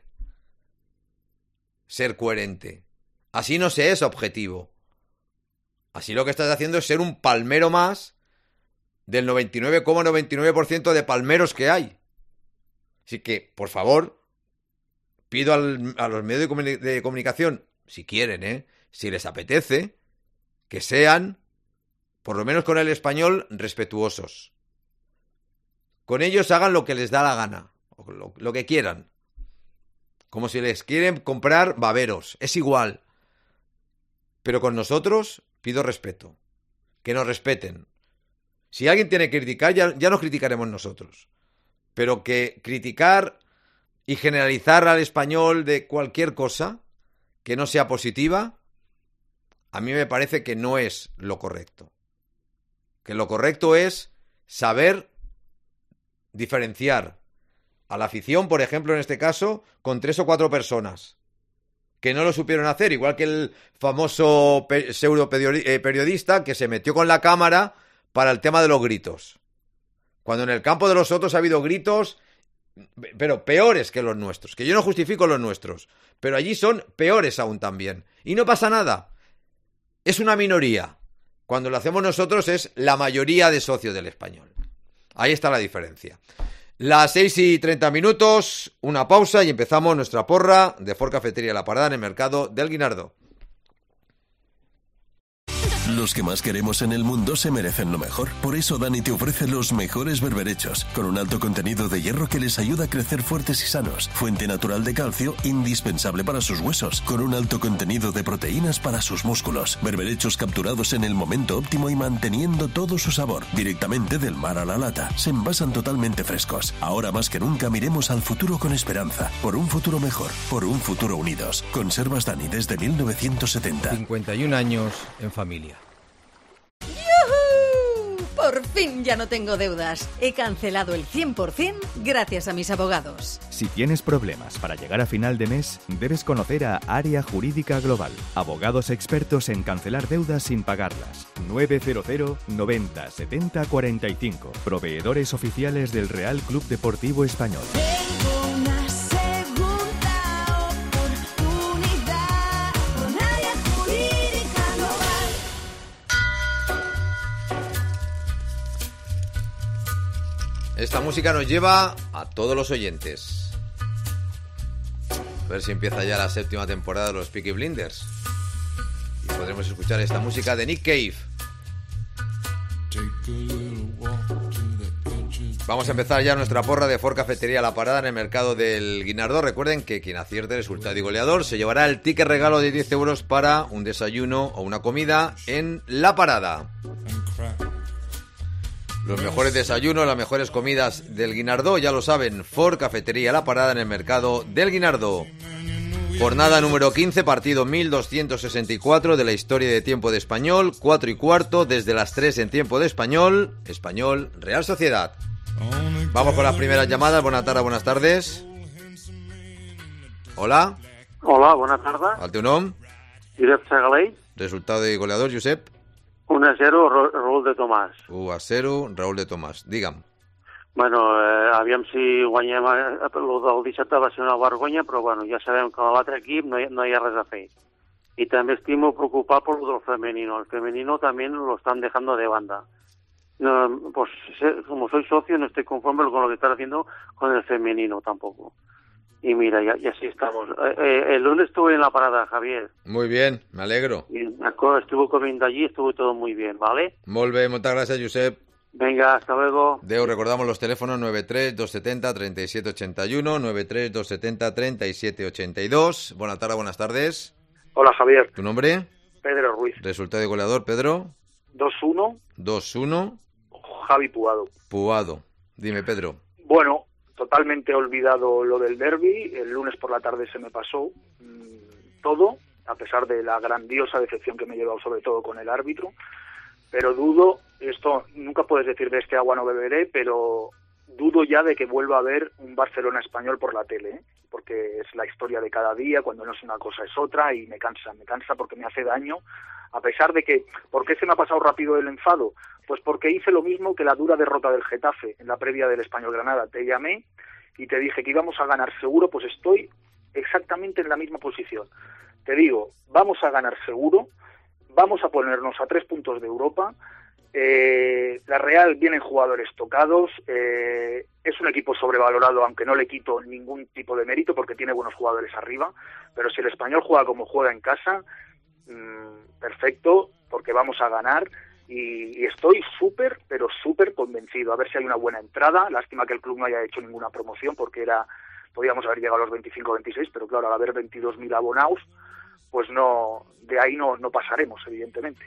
[SPEAKER 1] ser coherente, así no se es objetivo. Así lo que estás haciendo es ser un palmero más del noventa y nueve coma noventa y nueve por ciento de palmeros que hay. Así que, por favor, pido al, a los medios de, comuni- de comunicación, si quieren, ¿eh? si les apetece, que sean, por lo menos con el Español, respetuosos. Con ellos hagan lo que les da la gana, o lo, lo que quieran. Como si les quieren comprar baberos, es igual. Pero con nosotros pido respeto, que nos respeten. Si alguien tiene que criticar, ya, ya nos criticaremos nosotros. Pero que criticar y generalizar al Español de cualquier cosa que no sea positiva, a mí me parece que no es lo correcto. Que lo correcto es saber diferenciar a la afición, por ejemplo, en este caso, con tres o cuatro personas que no lo supieron hacer, igual que el famoso pe- pseudo periodista que se metió con la cámara para el tema de los gritos. Cuando en el campo de los otros ha habido gritos, pero peores que los nuestros, que yo no justifico los nuestros, pero allí son peores aún también. Y no pasa nada. Es una minoría. Cuando lo hacemos nosotros es la mayoría de socios del Español. Ahí está la diferencia. Las seis y treinta minutos, una pausa y empezamos nuestra porra de Ford Cafetería La Parada en el mercado del Guinardó.
[SPEAKER 2] Los que más queremos en el mundo se merecen lo mejor. Por eso Dani te ofrece los mejores berberechos, con un alto contenido de hierro que les ayuda a crecer fuertes y sanos. Fuente natural de calcio, indispensable para sus huesos, con un alto contenido de proteínas para sus músculos. Berberechos capturados en el momento óptimo y manteniendo todo su sabor, directamente del mar a la lata. Se envasan totalmente frescos. Ahora más que nunca miremos al futuro con esperanza. Por un futuro mejor, por un futuro unidos. Conservas Dani desde mil novecientos setenta.
[SPEAKER 1] cincuenta y un años en familia.
[SPEAKER 5] Por fin ya no tengo deudas. He cancelado el cien por ciento gracias a mis abogados.
[SPEAKER 7] Si tienes problemas para llegar a final de mes, debes conocer a Área Jurídica Global. Abogados expertos en cancelar deudas sin pagarlas. nueve cero cero noventa setenta cuarenta y cinco. Proveedores oficiales del Real Club Deportivo Español.
[SPEAKER 8] Tengo una segunda oportunidad con Área Jurídica Global.
[SPEAKER 1] Esta música nos lleva a todos los oyentes. A ver si empieza ya la séptima temporada de los Peaky Blinders. Y podremos escuchar esta música de Nick Cave. Vamos a empezar ya nuestra porra de Ford Cafetería La Parada en el mercado del Guinardó. Recuerden que quien acierte el resultado y goleador se llevará el ticket regalo de diez euros para un desayuno o una comida en La Parada. Los mejores desayunos, las mejores comidas del Guinardó, ya lo saben, Ford Cafetería La Parada en el mercado del Guinardó. Jornada número quince, partido mil doscientos sesenta y cuatro de la historia de tiempo de Español, cuatro y cuarto, desde las tres en tiempo de Español, Español, Real Sociedad. Vamos con las primeras llamadas, buenas tardes, buenas tardes. Hola.
[SPEAKER 9] Hola, buenas tardes.
[SPEAKER 1] ¿Al teu nom?
[SPEAKER 9] Josep Segaley.
[SPEAKER 1] Resultado y goleador, Josep.
[SPEAKER 9] uno a cero, Raúl de Tomàs.
[SPEAKER 1] u a cero, Raúl de Tomàs. Digue'm.
[SPEAKER 9] Bueno, eh, aviam si guanyem... Eh, el del dissabte va ser una vergonya, però bueno, ja sabem que a l'altre equip no hi, no hi ha res a fer. Y también estoy muy preocupado por lo del femenino. El femenino también lo están dejando de banda. No, pues como soy socio no estoy conforme con lo que están haciendo con el femenino tampoco. Y mira, ya, ya sí estamos. Eh, eh, el lunes estuve en La Parada, Javier.
[SPEAKER 1] Muy bien, me alegro.
[SPEAKER 9] Y estuve comiendo allí, estuvo todo muy bien, ¿vale?
[SPEAKER 1] Molt bé, moltes gràcies, Josep.
[SPEAKER 9] Venga, hasta luego.
[SPEAKER 1] Deu, recordamos los teléfonos nueve tres dos siete cero tres siete ocho uno, nueve tres dos siete cero tres siete ocho dos. Buenas tardes, buenas tardes.
[SPEAKER 10] Hola, Javier.
[SPEAKER 1] ¿Tu nombre?
[SPEAKER 10] Pedro Ruiz.
[SPEAKER 1] Resultado de goleador, Pedro.
[SPEAKER 10] dos uno.
[SPEAKER 1] dos uno.
[SPEAKER 10] Javi Puado.
[SPEAKER 1] Puado. Dime, Pedro.
[SPEAKER 10] Bueno, totalmente olvidado lo del derbi. El lunes por la tarde se me pasó mmm, todo, a pesar de la grandiosa decepción que me he llevado, sobre todo con el árbitro. Pero dudo, esto nunca puedes decir de este agua no beberé, pero dudo ya de que vuelva a haber un Barcelona español por la tele, ¿eh? Porque es la historia de cada día, cuando no es una cosa es otra, y me cansa, me cansa porque me hace daño, a pesar de que, ¿por qué se me ha pasado rápido el enfado? Pues porque hice lo mismo que la dura derrota del Getafe en la previa del Español Granada. Te llamé y te dije que íbamos a ganar seguro, pues estoy exactamente en la misma posición. Te digo, vamos a ganar seguro, vamos a ponernos a tres puntos de Europa. Eh, la Real vienen jugadores tocados, eh, es un equipo sobrevalorado, aunque no le quito ningún tipo de mérito porque tiene buenos jugadores arriba, pero si el Español juega como juega en casa, mmm, perfecto, porque vamos a ganar y, y estoy súper, pero súper convencido. A ver si hay una buena entrada. Lástima que el club no haya hecho ninguna promoción porque era podíamos haber llegado a los veinticinco o veintiséis, pero claro, al haber veintidós mil abonados, pues no, de ahí no, no pasaremos, evidentemente.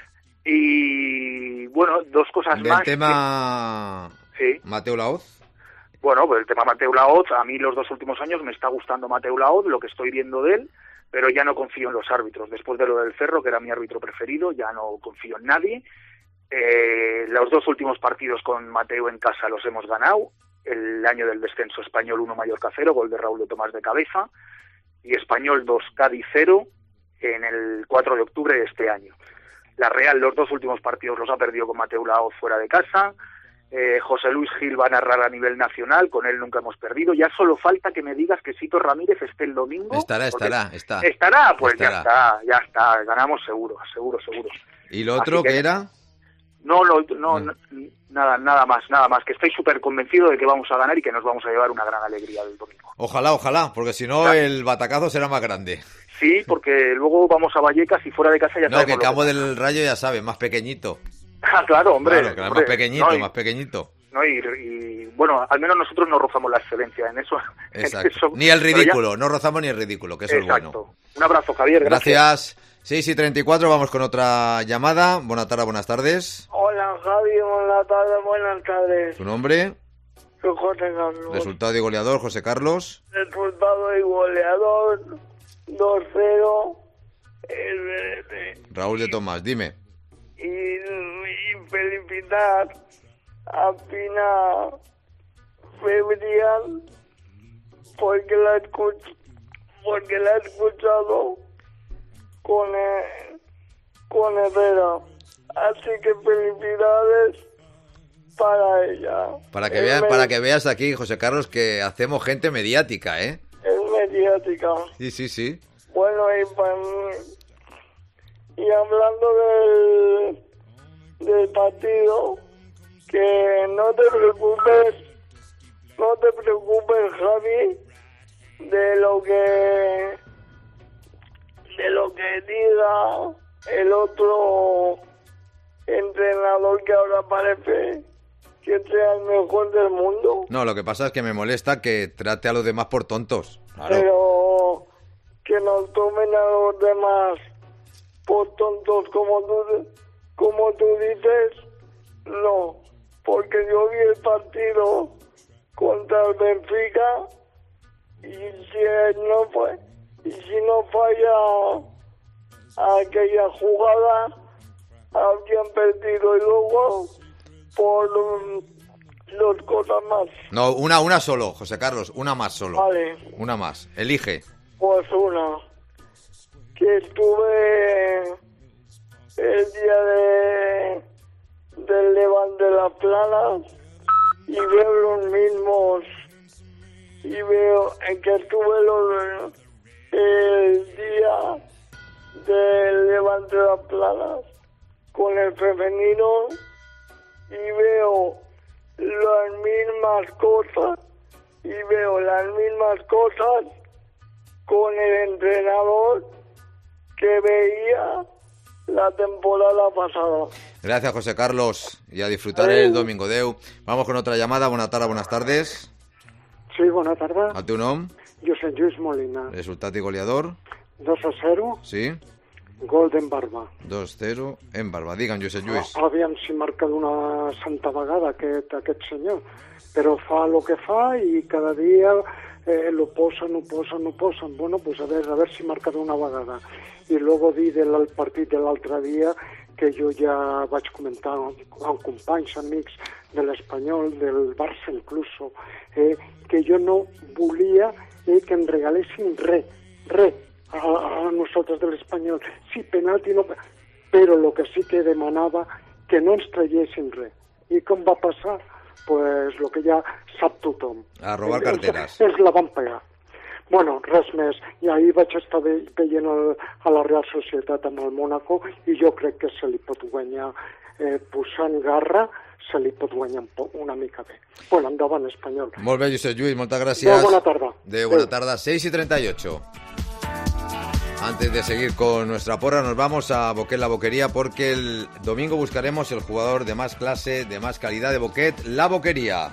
[SPEAKER 10] Y bueno, dos cosas
[SPEAKER 1] ¿Del
[SPEAKER 10] más.
[SPEAKER 1] ¿El tema
[SPEAKER 10] que... sí.
[SPEAKER 1] Mateu Laoz?
[SPEAKER 10] Bueno, pues el tema Mateu Laoz, a mí los dos últimos años me está gustando Mateu Laoz, lo que estoy viendo de él, pero ya no confío en los árbitros. Después de lo del Cerro, que era mi árbitro preferido, ya no confío en nadie. Eh, los dos últimos partidos con Mateu en casa los hemos ganado. El año del descenso, Español uno, Mallorca cero, gol de Raúl de Tomàs de cabeza. Y Español dos, Cádiz cero, en el cuatro de octubre de este año. La Real, los dos últimos partidos los ha perdido con Mateu Laoz fuera de casa. Eh, José Luis Gil va a narrar a nivel nacional, con él nunca hemos perdido. Ya solo falta que me digas que Sito Ramírez esté el domingo.
[SPEAKER 1] Estará, estará, está.
[SPEAKER 10] Estará, pues
[SPEAKER 1] estará.
[SPEAKER 10] ya está, ya está, ganamos seguro, seguro, seguro.
[SPEAKER 1] ¿Y lo otro que, que era?
[SPEAKER 10] No, no, no, no, nada, nada más, nada más, que estoy súper convencido de que vamos a ganar y que nos vamos a llevar una gran alegría del domingo.
[SPEAKER 1] Ojalá, ojalá, porque si no
[SPEAKER 10] Claro.
[SPEAKER 1] el batacazo será más grande.
[SPEAKER 10] Sí, porque luego vamos a Vallecas y fuera de casa ya
[SPEAKER 1] No,
[SPEAKER 10] sabemos
[SPEAKER 1] que
[SPEAKER 10] lo
[SPEAKER 1] Campo
[SPEAKER 10] que-
[SPEAKER 1] del Rayo ya sabes, más pequeñito.
[SPEAKER 10] Ah, claro, hombre.
[SPEAKER 1] Claro, que es
[SPEAKER 10] hombre.
[SPEAKER 1] más pequeñito,
[SPEAKER 10] No, y-
[SPEAKER 1] más pequeñito.
[SPEAKER 10] No, y, y, bueno, al menos nosotros no rozamos la excelencia en eso. en
[SPEAKER 1] Exacto.
[SPEAKER 10] eso.
[SPEAKER 1] Ni el
[SPEAKER 10] Pero ya-
[SPEAKER 1] ridículo, no rozamos ni el ridículo, que eso
[SPEAKER 10] Exacto.
[SPEAKER 1] es bueno.
[SPEAKER 10] Un abrazo, Javier. Gracias.
[SPEAKER 1] Gracias. seis y treinta y cuatro, vamos con otra llamada. Buenas tardes, buenas tardes.
[SPEAKER 11] Hola Javi, buenas tardes, buenas tardes.
[SPEAKER 1] ¿Tu nombre?
[SPEAKER 11] Soy José Carlos.
[SPEAKER 1] Resultado y goleador, José Carlos.
[SPEAKER 11] Resultado y goleador dos cero. El,
[SPEAKER 1] Raúl de Tomás, dime.
[SPEAKER 11] y, y felicitar a Pina Febrial porque la escuch- porque la he escuchado con el, con Herrera. Así que felicidades para ella.
[SPEAKER 1] Para que,
[SPEAKER 11] Es
[SPEAKER 1] vean,
[SPEAKER 11] me-
[SPEAKER 1] para que veas aquí, José Carlos, que hacemos gente mediática, ¿eh?
[SPEAKER 11] Es mediática.
[SPEAKER 1] Sí, sí, sí.
[SPEAKER 11] Bueno, y, pa- y hablando del, del partido, que no te preocupes, no te preocupes, Javi, de lo que de lo que diga el otro entrenador que ahora parece que sea el mejor del mundo.
[SPEAKER 1] No, lo que pasa es que me molesta que trate a los demás por tontos. Claro.
[SPEAKER 11] Pero que nos tomen a los demás por tontos como tú, como tú dices, no, porque yo vi el partido contra el Benfica y si no fue, y si no falla aquella jugada habrían perdido y luego por um, dos cosas más.
[SPEAKER 1] No, una, una solo, José Carlos, una más solo.
[SPEAKER 11] Vale.
[SPEAKER 1] Una más. Elige.
[SPEAKER 11] Pues una, que estuve el día de del Levante de las Planas y veo los mismos y veo en que estuve los, el día del Levante de las Planas con el femenino y veo las mismas cosas y veo las mismas cosas con el entrenador que veía la temporada pasada.
[SPEAKER 1] Gracias, José Carlos. Y a disfrutar
[SPEAKER 11] Adeu.
[SPEAKER 1] el domingo. Deu. Vamos con otra llamada. Buenas tardes, buenas tardes.
[SPEAKER 12] Sí, bona tarda.
[SPEAKER 1] A tu nom,
[SPEAKER 12] Jo soc Lluís Molina.
[SPEAKER 1] resultat i goleador.
[SPEAKER 12] dos a zero,
[SPEAKER 1] Sí.
[SPEAKER 12] gol d'en Barba.
[SPEAKER 1] dos cero en Barba. Digue'm, Josep Lluís.
[SPEAKER 12] Aviam si marca d'una santa vegada aquest, aquest senyor. Però fa el que fa i cada dia eh, lo posen, ho posen, ho posen. Bueno, pues a veure, a veure si marca d'una vegada. I luego dir del partit de l'altre dia que jo ja vaig comentar amb, amb companys, amics de l'Espanyol, del Barça incluso, eh, que jo no volia eh, que em regalessin res, res a, a nosaltres de l'Espanyol. Sí, penalti no... Però el que sí que demanava que no ens traguessin res. I com va passar? Pues el que ja sap tothom.
[SPEAKER 1] A robar
[SPEAKER 12] Ens-
[SPEAKER 1] carteres.
[SPEAKER 12] Ens la van pegar. Bueno, res més. I ahir vaig estar ve veient el, a la Real Societat amb el Mónaco i jo crec que se li pot guanyar eh, posant garra, se li pot guanyar un po- una mica bé. Bueno, endavant, Espanyol.
[SPEAKER 1] Molt bé, Josep Lluís, moltes gràcies.
[SPEAKER 12] Adéu, bona tarda.
[SPEAKER 1] De buena
[SPEAKER 12] Adéu.
[SPEAKER 1] tarde, seis y treinta y ocho. Antes de seguir con nuestra porra, nos vamos a Boquet La Boquería porque el domingo buscaremos el jugador de más clase, de más calidad de Boquet, La Boquería.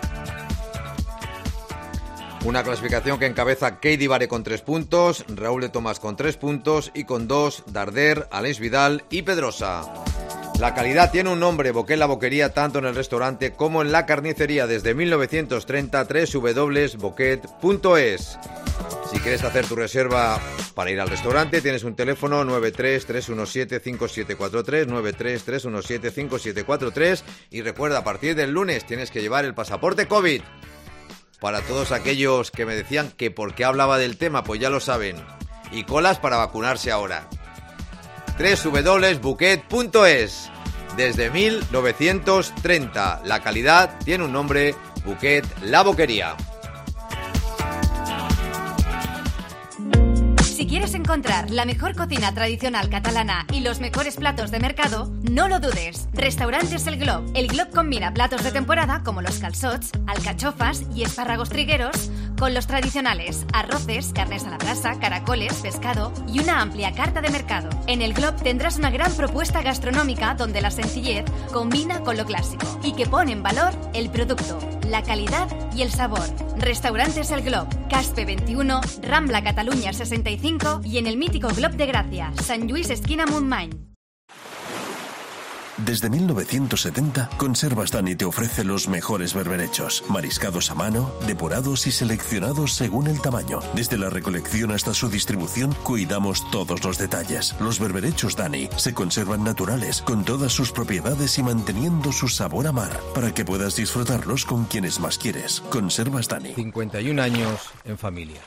[SPEAKER 1] Una clasificación que encabeza Keidi Vare con tres puntos, Raúl de Tomás con tres puntos y con dos Darder, Aleix Vidal y Pedrosa. La calidad tiene un nombre, Boquet La Boquería, tanto en el restaurante como en la carnicería desde mil novecientos treinta, doble u doble u doble u punto boquet punto es. Si quieres hacer tu reserva para ir al restaurante, tienes un teléfono nueve tres tres uno siete cinco siete cuatro tres, nueve tres tres uno siete cinco siete cuatro tres y recuerda, a partir del lunes tienes que llevar el pasaporte COVID. Para todos aquellos que me decían que por qué hablaba del tema, pues ya lo saben. Y colas para vacunarse ahora. doble u doble u doble u punto boquet punto es. Desde mil novecientos treinta. La calidad tiene un nombre, Boquet La Boquería.
[SPEAKER 8] Si
[SPEAKER 13] Si quieres encontrar la mejor cocina tradicional catalana y los mejores platos de mercado, no lo dudes. Restaurantes El Glob. El Glob combina platos de temporada como los calçots, alcachofas y espárragos trigueros con los tradicionales arroces, carnes a la brasa, caracoles, pescado y una amplia carta de mercado. En El Glob tendrás una gran propuesta gastronómica donde la sencillez combina con lo clásico y que pone en valor el producto, la calidad y el sabor. Restaurantes El Glob, Caspe veintiuno, Rambla Cataluña sesenta y cinco y en el mítico Glob de Gracia, Sant Lluís esquina Montmany.
[SPEAKER 2] Desde mil novecientos setenta, Conservas Dani te ofrece los mejores berberechos, mariscados a mano, depurados y seleccionados según el tamaño. Desde la recolección hasta su distribución, cuidamos todos los detalles. Los berberechos Dani se conservan naturales, con todas sus propiedades y manteniendo su sabor a mar, para que puedas disfrutarlos con quienes más quieres. Conservas Dani.
[SPEAKER 1] cincuenta y un años en familia.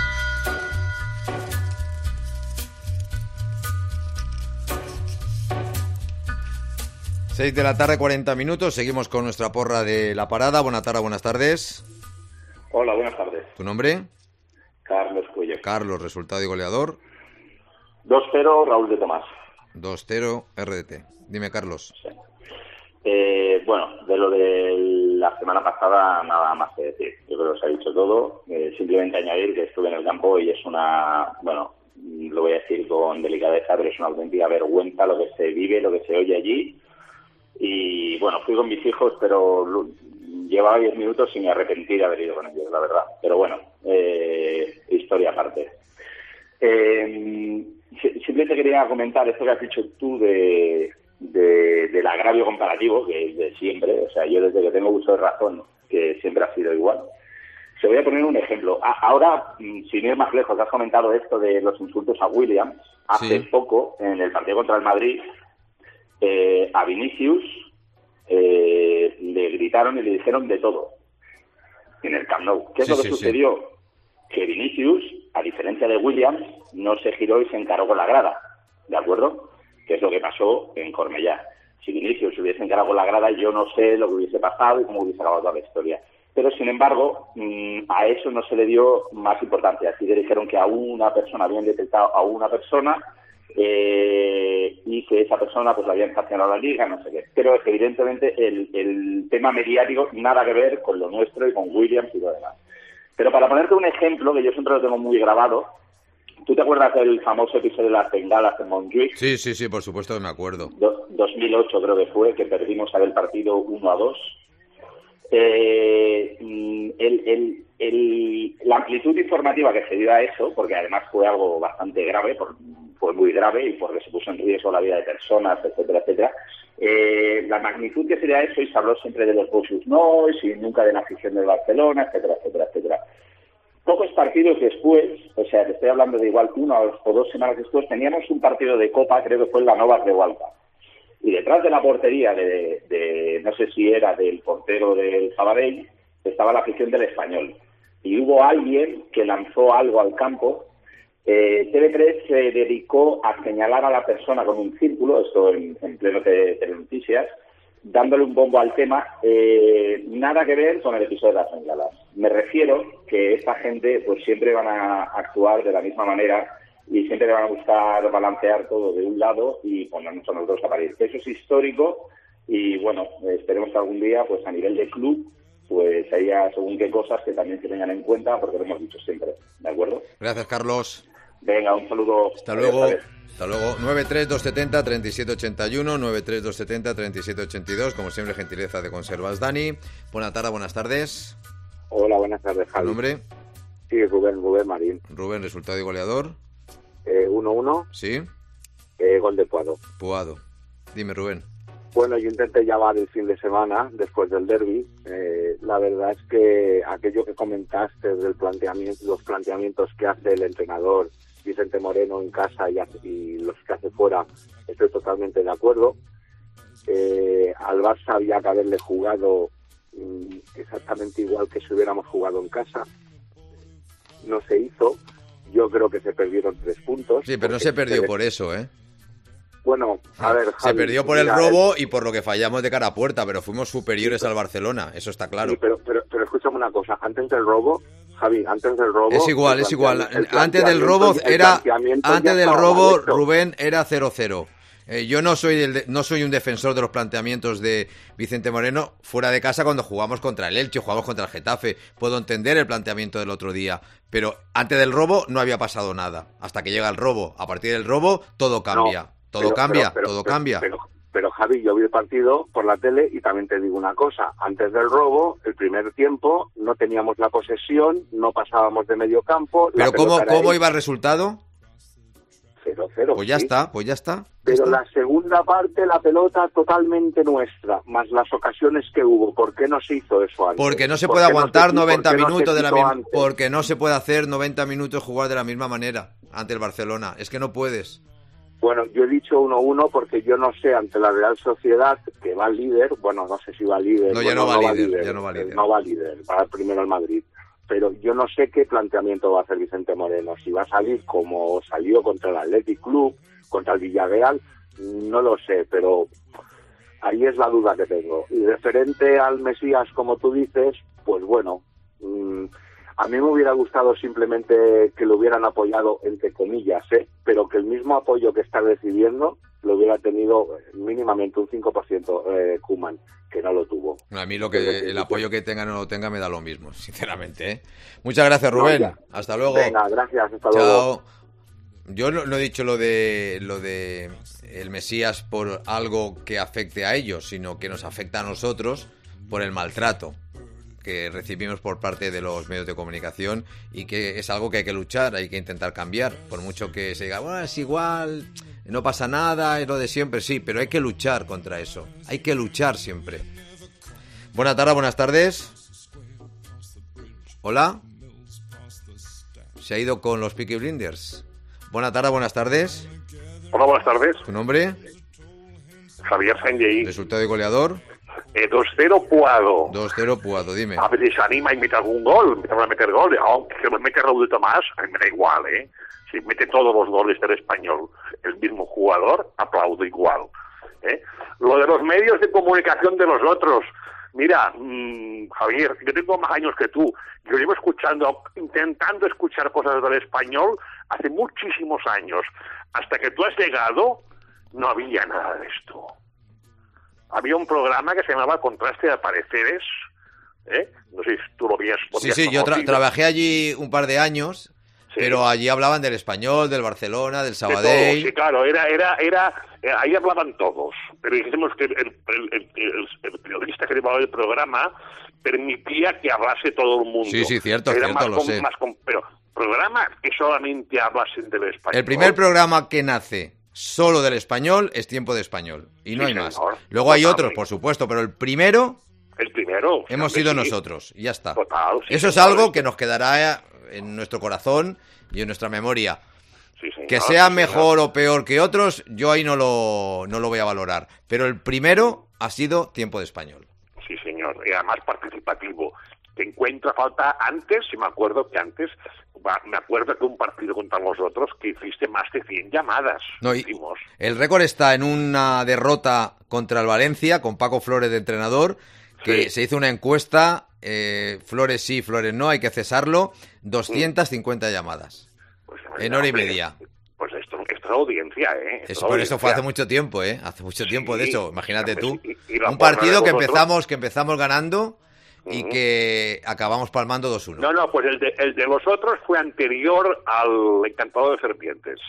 [SPEAKER 1] seis de la tarde, cuarenta minutos. Seguimos con nuestra porra de la parada. Buenas tardes, buenas tardes.
[SPEAKER 14] Hola, buenas tardes.
[SPEAKER 1] ¿Tu nombre?
[SPEAKER 14] Carlos Cuello.
[SPEAKER 1] Carlos, resultado y goleador.
[SPEAKER 14] dos cero, Raúl de Tomás.
[SPEAKER 1] dos cero, R D T. Dime, Carlos.
[SPEAKER 14] Sí. Eh, bueno, de lo de la semana pasada, nada más que decir. Yo creo que se ha dicho todo. Eh, simplemente añadir que estuve en el campo y es una, bueno, lo voy a decir con delicadeza, pero es una auténtica vergüenza lo que se vive, lo que se oye allí. Y bueno, fui con mis hijos, pero llevaba diez minutos sin arrepentir de haber ido con ellos, la verdad. Pero bueno, eh, historia aparte. Eh, simplemente quería comentar esto que has dicho tú de, de, del agravio comparativo, que es de siempre. O sea, yo desde que tengo uso de razón, que siempre ha sido igual. Se voy a poner un ejemplo. A, ahora, sin ir más lejos, has comentado esto de los insultos a Williams. Hace sí. poco, en el partido contra el Madrid, Eh, a Vinicius eh, le gritaron y le dijeron de todo en el Camp Nou. ¿Qué es sí, lo que sí, sucedió? Sí. Que Vinicius, a diferencia de Williams, no se giró y se encaró con la grada, ¿de acuerdo? Que es lo que pasó en Cornellá. Si Vinicius se hubiese encarado con la grada, yo no sé lo que hubiese pasado y cómo hubiese acabado toda la historia. Pero, sin embargo, mmm, a eso no se le dio más importancia. Así que dijeron que a una persona, habían detectado a una persona, Eh, y que esa persona pues la había sancionado a la liga, no sé qué. Pero evidentemente el, el tema mediático nada que ver con lo nuestro y con Williams y lo demás. Pero para ponerte un ejemplo, que yo siempre lo tengo muy grabado, ¿tú te acuerdas del famoso episodio de las bengalas en Montjuic?
[SPEAKER 1] Sí, sí, sí, por supuesto que me acuerdo.
[SPEAKER 14] Do, dos mil ocho creo que fue, que perdimos aquel partido uno a dos. Eh, el, el, el, la amplitud informativa que se dio a eso, porque además fue algo bastante grave, por, fue muy grave y porque se puso en riesgo la vida de personas, etcétera, etcétera. Eh, la magnitud que se dio a eso, y se habló siempre de los Boxus Nois y nunca de la afición del Barcelona, etcétera, etcétera, etcétera. Pocos partidos después, o sea, te estoy hablando de igual una o dos semanas después, teníamos un partido de Copa, creo que fue en la Novas de Hualpa. Y detrás de la portería de, de, no sé si era del portero del Sabadell, estaba la afición del Español. Y hubo alguien que lanzó algo al campo. Eh, T V tres se dedicó a señalar a la persona con un círculo, esto en, en pleno de Telenoticias, dándole un bombo al tema, eh, nada que ver con el episodio de las bengalas. Me refiero que esta gente pues siempre van a actuar de la misma manera y siempre le van a buscar balancear todo de un lado y ponernos a nosotros a parir. Eso es histórico y, bueno, esperemos que algún día, pues a nivel de club, pues haya según qué cosas que también se tengan en cuenta, porque lo hemos dicho siempre, ¿de acuerdo?
[SPEAKER 1] Gracias, Carlos.
[SPEAKER 14] Venga, un saludo.
[SPEAKER 1] Hasta luego. Hasta luego. nueve tres dos siete cero, tres siete ocho uno, nueve tres dos siete cero, tres siete ocho dos. Como siempre, gentileza de Conservas Dani. Buenas tardes, buenas tardes.
[SPEAKER 15] Hola, buenas tardes, Javi.
[SPEAKER 1] ¿Tu nombre?
[SPEAKER 15] Sí, Rubén, Rubén Marín.
[SPEAKER 1] Rubén, resultado y goleador.
[SPEAKER 15] Eh, uno uno.
[SPEAKER 1] Sí.
[SPEAKER 15] Eh, gol de Puado.
[SPEAKER 1] Puado. Dime, Rubén.
[SPEAKER 15] Bueno, yo intenté llamar el fin de semana, después del derbi. Eh, la verdad es que aquello que comentaste del planteamiento, los planteamientos que hace el entrenador Vicente Moreno en casa y, hace, y los que hace fuera, estoy totalmente de acuerdo. Eh, al Barça había que haberle jugado mm, exactamente igual que si hubiéramos jugado en casa. No se hizo. Yo creo que se perdieron tres puntos.
[SPEAKER 1] Sí, pero no se perdió se... por eso, ¿eh?
[SPEAKER 15] Bueno, a ver, Javi,
[SPEAKER 1] se perdió por mira, el robo el... y por lo que fallamos de cara a puerta, pero fuimos superiores sí, pero... al Barcelona, eso está claro.
[SPEAKER 15] Sí, pero, pero, pero escúchame una cosa, antes del robo, Javi, antes del robo...
[SPEAKER 1] Es igual,
[SPEAKER 15] el
[SPEAKER 1] es igual.
[SPEAKER 15] planteamiento- el
[SPEAKER 1] Antes del robo
[SPEAKER 15] planteamiento- el
[SPEAKER 1] era...
[SPEAKER 15] planteamiento ya
[SPEAKER 1] Antes del
[SPEAKER 15] estaba
[SPEAKER 1] robo,
[SPEAKER 15] mal hecho.
[SPEAKER 1] Rubén, era cero cero. Eh, yo no soy el de- no soy un defensor de los planteamientos de Vicente Moreno fuera de casa cuando jugamos contra el Elche, jugamos contra el Getafe. Puedo entender el planteamiento del otro día, pero antes del robo no había pasado nada. Hasta que llega el robo. A partir del robo todo cambia.
[SPEAKER 15] No,
[SPEAKER 1] todo
[SPEAKER 15] pero-
[SPEAKER 1] cambia,
[SPEAKER 15] pero- pero-
[SPEAKER 1] todo
[SPEAKER 15] pero-
[SPEAKER 1] cambia.
[SPEAKER 15] Pero, pero, Javi, yo vi el partido por la tele y también te digo una cosa. Antes del robo, el primer tiempo, no teníamos la posesión, no pasábamos de medio campo. la
[SPEAKER 1] Pero ¿cómo,
[SPEAKER 15] pelota era
[SPEAKER 1] cómo
[SPEAKER 15] ahí.
[SPEAKER 1] iba el resultado?
[SPEAKER 15] cero cero.
[SPEAKER 1] Pues ya
[SPEAKER 15] sí.
[SPEAKER 1] está, pues ya está.
[SPEAKER 15] Pero la segunda parte, la pelota totalmente nuestra, más las ocasiones que hubo. ¿Por qué no se hizo eso antes?
[SPEAKER 1] Porque no se
[SPEAKER 15] ¿Por
[SPEAKER 1] puede
[SPEAKER 15] qué no
[SPEAKER 1] aguantar
[SPEAKER 15] se-
[SPEAKER 1] noventa
[SPEAKER 15] por qué no se
[SPEAKER 1] minutos de la
[SPEAKER 15] quitó
[SPEAKER 1] misma...
[SPEAKER 15] antes?
[SPEAKER 1] Porque no se puede hacer noventa minutos jugar de la misma manera ante el Barcelona. Es que no puedes.
[SPEAKER 15] Bueno, yo he dicho uno uno porque yo no sé, ante la Real Sociedad, que va líder, bueno, no sé si va líder.
[SPEAKER 1] No, ya
[SPEAKER 15] bueno,
[SPEAKER 1] no va líder, ya no va
[SPEAKER 15] eh,
[SPEAKER 1] líder.
[SPEAKER 15] No va líder, va primero el Madrid. Pero yo no sé qué planteamiento va a hacer Vicente Moreno. Si va a salir como salió contra el Athletic Club, contra el Villarreal, no lo sé, pero ahí es la duda que tengo. Y referente al Mesías, como tú dices, pues bueno, mmm, a mí me hubiera gustado simplemente que lo hubieran apoyado, entre comillas, ¿eh? Pero que el mismo apoyo que está recibiendo lo hubiera tenido mínimamente un cinco por ciento eh, Koeman, que no lo tuvo.
[SPEAKER 1] A mí lo que el apoyo que tenga o no lo tenga me da lo mismo, sinceramente, ¿eh? Muchas gracias, Rubén.
[SPEAKER 15] No, ya.
[SPEAKER 1] Hasta luego.
[SPEAKER 15] Venga, gracias, hasta
[SPEAKER 1] Chao.
[SPEAKER 15] luego.
[SPEAKER 1] Yo no, no he dicho lo de lo de el Mesías por algo que afecte a ellos, sino que nos afecta a nosotros por el maltrato que recibimos por parte de los medios de comunicación y que es algo que hay que luchar, hay que intentar cambiar, por mucho que se diga, bueno, es igual, no pasa nada, es lo de siempre, sí, pero hay que luchar contra eso, hay que luchar siempre. Buenas tardes, buenas tardes. Hola. Se ha ido con los Peaky Blinders. Buenas tardes, buenas tardes.
[SPEAKER 16] Hola, buenas tardes.
[SPEAKER 1] ¿Tu nombre?
[SPEAKER 16] Javier Sanjei.
[SPEAKER 1] ¿Resultado de goleador?
[SPEAKER 16] Eh, dos cero Puado.
[SPEAKER 1] dos cero Puado, dime.
[SPEAKER 16] A veces anima y mete algún gol, empiezan a meter goles. Aunque se los mete Raúl de Tomás, a mí me da igual, ¿eh? Si mete todos los goles del Español el mismo jugador, aplaudo igual. ¿eh? Lo de los medios de comunicación de los otros. Mira, mmm, Javier, yo tengo más años que tú. Yo llevo escuchando, intentando escuchar cosas del Español hace muchísimos años. Hasta que tú has llegado, no había nada de esto. Había un programa que se llamaba Contraste de Apareceres, ¿eh? No sé si tú lo veías.
[SPEAKER 1] Sí, sí, yo tra- trabajé allí un par de años, sí. Pero allí hablaban del Español, del Barcelona, del Sabadell.
[SPEAKER 16] De todo, sí, claro, era, era, era, eh, ahí hablaban todos, pero dijimos que el, el, el, el, el periodista que llevaba el programa permitía que hablase todo el mundo.
[SPEAKER 1] Sí, sí, cierto,
[SPEAKER 16] era
[SPEAKER 1] cierto,
[SPEAKER 16] más
[SPEAKER 1] lo
[SPEAKER 16] con,
[SPEAKER 1] sé.
[SPEAKER 16] Más con, pero programas que solamente hablasen del español.
[SPEAKER 1] El primer programa que nace solo del español es Tiempo de Español, y no
[SPEAKER 16] sí,
[SPEAKER 1] hay más.
[SPEAKER 16] Señor.
[SPEAKER 1] Luego hay
[SPEAKER 16] Total,
[SPEAKER 1] otros, por supuesto, pero el primero...
[SPEAKER 16] El primero.
[SPEAKER 1] Hemos sido sí. nosotros, y ya está.
[SPEAKER 16] Total, sí,
[SPEAKER 1] Eso es
[SPEAKER 16] señor.
[SPEAKER 1] algo que nos quedará en nuestro corazón y en nuestra memoria.
[SPEAKER 16] Sí, señor,
[SPEAKER 1] que sea
[SPEAKER 16] sí,
[SPEAKER 1] mejor
[SPEAKER 16] señor.
[SPEAKER 1] o peor que otros, yo ahí no lo, no lo voy a valorar. Pero el primero ha sido Tiempo de Español.
[SPEAKER 16] Sí, señor, y además participativo. Te encuentra falta antes, si me acuerdo que antes, me acuerdo que un partido contra nosotros que hiciste más de cien llamadas.
[SPEAKER 1] No, y el récord está en una derrota contra el Valencia, con Paco Flores de entrenador, que sí. se hizo una encuesta, eh, Flores sí, Flores no, hay que cesarlo, doscientas cincuenta mm. llamadas.
[SPEAKER 16] Pues,
[SPEAKER 1] en hora y media.
[SPEAKER 16] Pues esto, esto es audiencia, ¿eh?
[SPEAKER 1] Eso, por eso fue hace mucho tiempo, ¿eh? Hace mucho sí, tiempo, de hecho, imagínate tú.
[SPEAKER 16] Y, y
[SPEAKER 1] un partido que empezamos, que empezamos ganando y uh-huh. que acabamos palmando dos uno.
[SPEAKER 16] No, no, pues el de, el de los otros fue anterior al Encantador de Serpientes.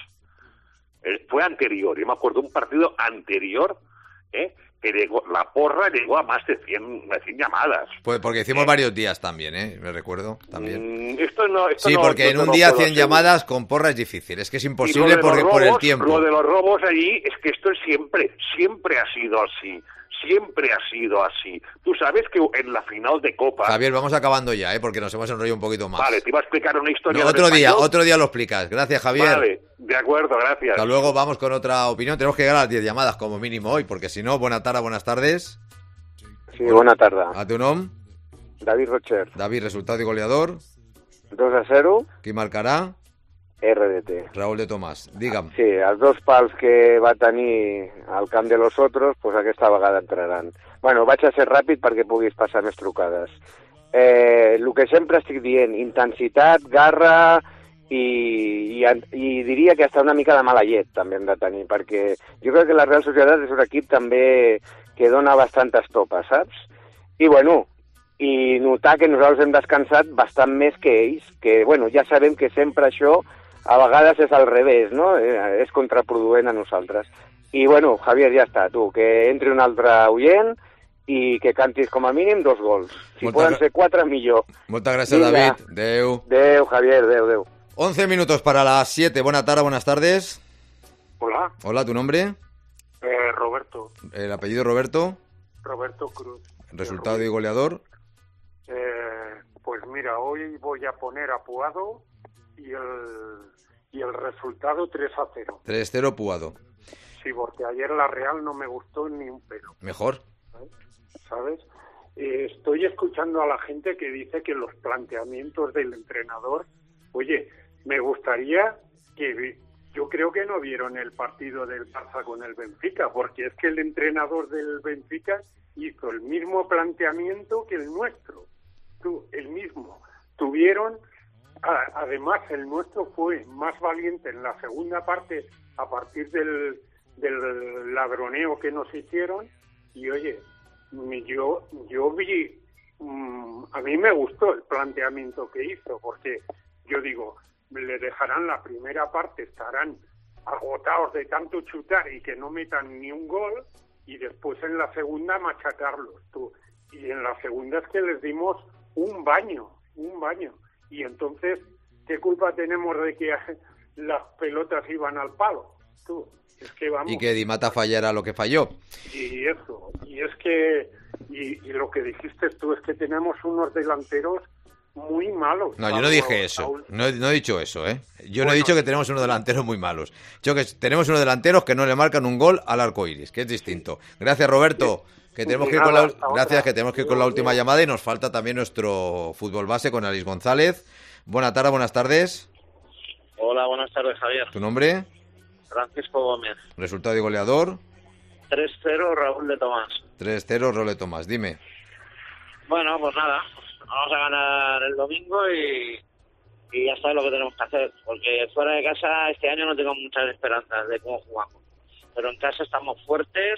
[SPEAKER 16] Eh, fue anterior, yo me acuerdo un partido anterior, ¿eh? Que llegó, la porra llegó a más de cien, cien llamadas.
[SPEAKER 1] Pues porque hicimos eh. varios días también, ¿eh? Me recuerdo, también.
[SPEAKER 16] Mm, esto no, esto
[SPEAKER 1] sí,
[SPEAKER 16] no,
[SPEAKER 1] porque en un
[SPEAKER 16] no
[SPEAKER 1] día cien llamadas con porra es difícil, es que es imposible por,
[SPEAKER 16] robos,
[SPEAKER 1] por el tiempo.
[SPEAKER 16] Lo de los robos allí es que esto es siempre, siempre ha sido así. Siempre ha sido así. Tú sabes que en la final de Copa...
[SPEAKER 1] Javier, vamos acabando ya, ¿eh? Porque nos hemos enrollado un poquito más.
[SPEAKER 16] Vale, te iba a explicar una historia...
[SPEAKER 1] No, otro día, español. otro día lo explicas. Gracias, Javier.
[SPEAKER 16] Vale, de acuerdo, gracias.
[SPEAKER 1] Hasta luego, vamos con otra opinión. Tenemos que llegar a las diez llamadas como mínimo hoy, porque si no, buena tarde, buenas tardes.
[SPEAKER 17] Sí, buena tarde.
[SPEAKER 1] ¿A tu nombre?
[SPEAKER 17] David Rocher.
[SPEAKER 1] David, resultado y goleador.
[SPEAKER 17] dos a cero.
[SPEAKER 1] Qui marcarà?
[SPEAKER 17] R D T.
[SPEAKER 1] Raúl de Tomàs, digue'm.
[SPEAKER 17] Sí, els dos pals que va tenir al camp de los otros, pues aquesta vegada entraran. Bueno, vaig a ser ràpid perquè puguis passar més trucades. eh, el que sempre estic dient, intensitat, garra i, i, i diria que hasta una mica de mala llet també hem de tenir, perquè jo crec que la Real Societat és un equip també que dona bastantes topes, saps? I bueno, i notar que nosaltres hem descansat bastant més que ells, que bueno, ja sabem que sempre això a vegades és al revés, no? Eh, és contraproduent a nosaltres. I bueno, Javier, ja està, tu, que entri un altre oient i que cantis com a mínim dos gols. Si
[SPEAKER 1] Molta
[SPEAKER 17] poden
[SPEAKER 1] gra-
[SPEAKER 17] ser quatre, millor.
[SPEAKER 1] Muchas gracias,
[SPEAKER 17] Vinga.
[SPEAKER 1] David. Deu.
[SPEAKER 17] Deu, Javier, deu, deu.
[SPEAKER 1] once minutos para las siete. Buena tarde, buenas tardes.
[SPEAKER 18] Hola,
[SPEAKER 1] Hola, ¿tu nombre?
[SPEAKER 18] eh, Roberto,
[SPEAKER 1] El apellido Roberto.
[SPEAKER 18] Roberto Cruz.
[SPEAKER 1] Resultado y goleador.
[SPEAKER 18] Eh, pues mira, hoy voy a poner a Puado y el, y el resultado tres a cero.
[SPEAKER 1] tres cero Puado.
[SPEAKER 18] Sí, porque ayer la Real no me gustó ni un pelo,
[SPEAKER 1] Mejor.
[SPEAKER 18] ¿sabes? Eh, estoy escuchando a la gente que dice que los planteamientos del entrenador, oye, me gustaría que... vi- Yo creo que no vieron el partido del Barça con el Benfica, porque es que el entrenador del Benfica hizo el mismo planteamiento que el nuestro. Tú, el mismo. Tuvieron, a- además el nuestro fue más valiente en la segunda parte a partir del, del ladroneo que nos hicieron. Y oye, mi- yo, yo vi, mm, a mí me gustó el planteamiento que hizo, porque yo digo, le dejarán la primera parte, estarán agotados de tanto chutar y que no metan ni un gol, y después en la segunda machacarlos, tú. Y en la segunda es que les dimos un baño, un baño. Y entonces, ¿qué culpa tenemos de que las pelotas iban al palo? Tú, es que vamos...
[SPEAKER 1] Y que Di Mata fallara lo que falló.
[SPEAKER 18] Y eso, y es que, y, y lo que dijiste tú, es que tenemos unos delanteros muy malos.
[SPEAKER 1] No, yo no dije eso. No, he- no he dicho eso, ¿eh? Yo no he dicho que tenemos unos delanteros muy malos. Yo que tenemos unos delanteros que no le marcan un gol al arco iris, que es distinto. Gracias, Roberto. Que tenemos que ir con la, gracias, que tenemos que ir con la última llamada y nos falta también nuestro fútbol base con Alice González. Buena tarde, buenas tardes.
[SPEAKER 19] Hola, buenas tardes, Javier.
[SPEAKER 1] ¿Tu nombre?
[SPEAKER 19] Francisco Gómez.
[SPEAKER 1] Resultado y goleador.
[SPEAKER 19] tres cero, Raúl de Tomás.
[SPEAKER 1] tres cero, Role Tomás. Dime.
[SPEAKER 19] Bueno, pues nada, vamos a ganar el domingo y, y ya sabes lo que tenemos que hacer, porque fuera de casa este año no tengo muchas esperanzas de cómo jugamos, pero en casa estamos fuertes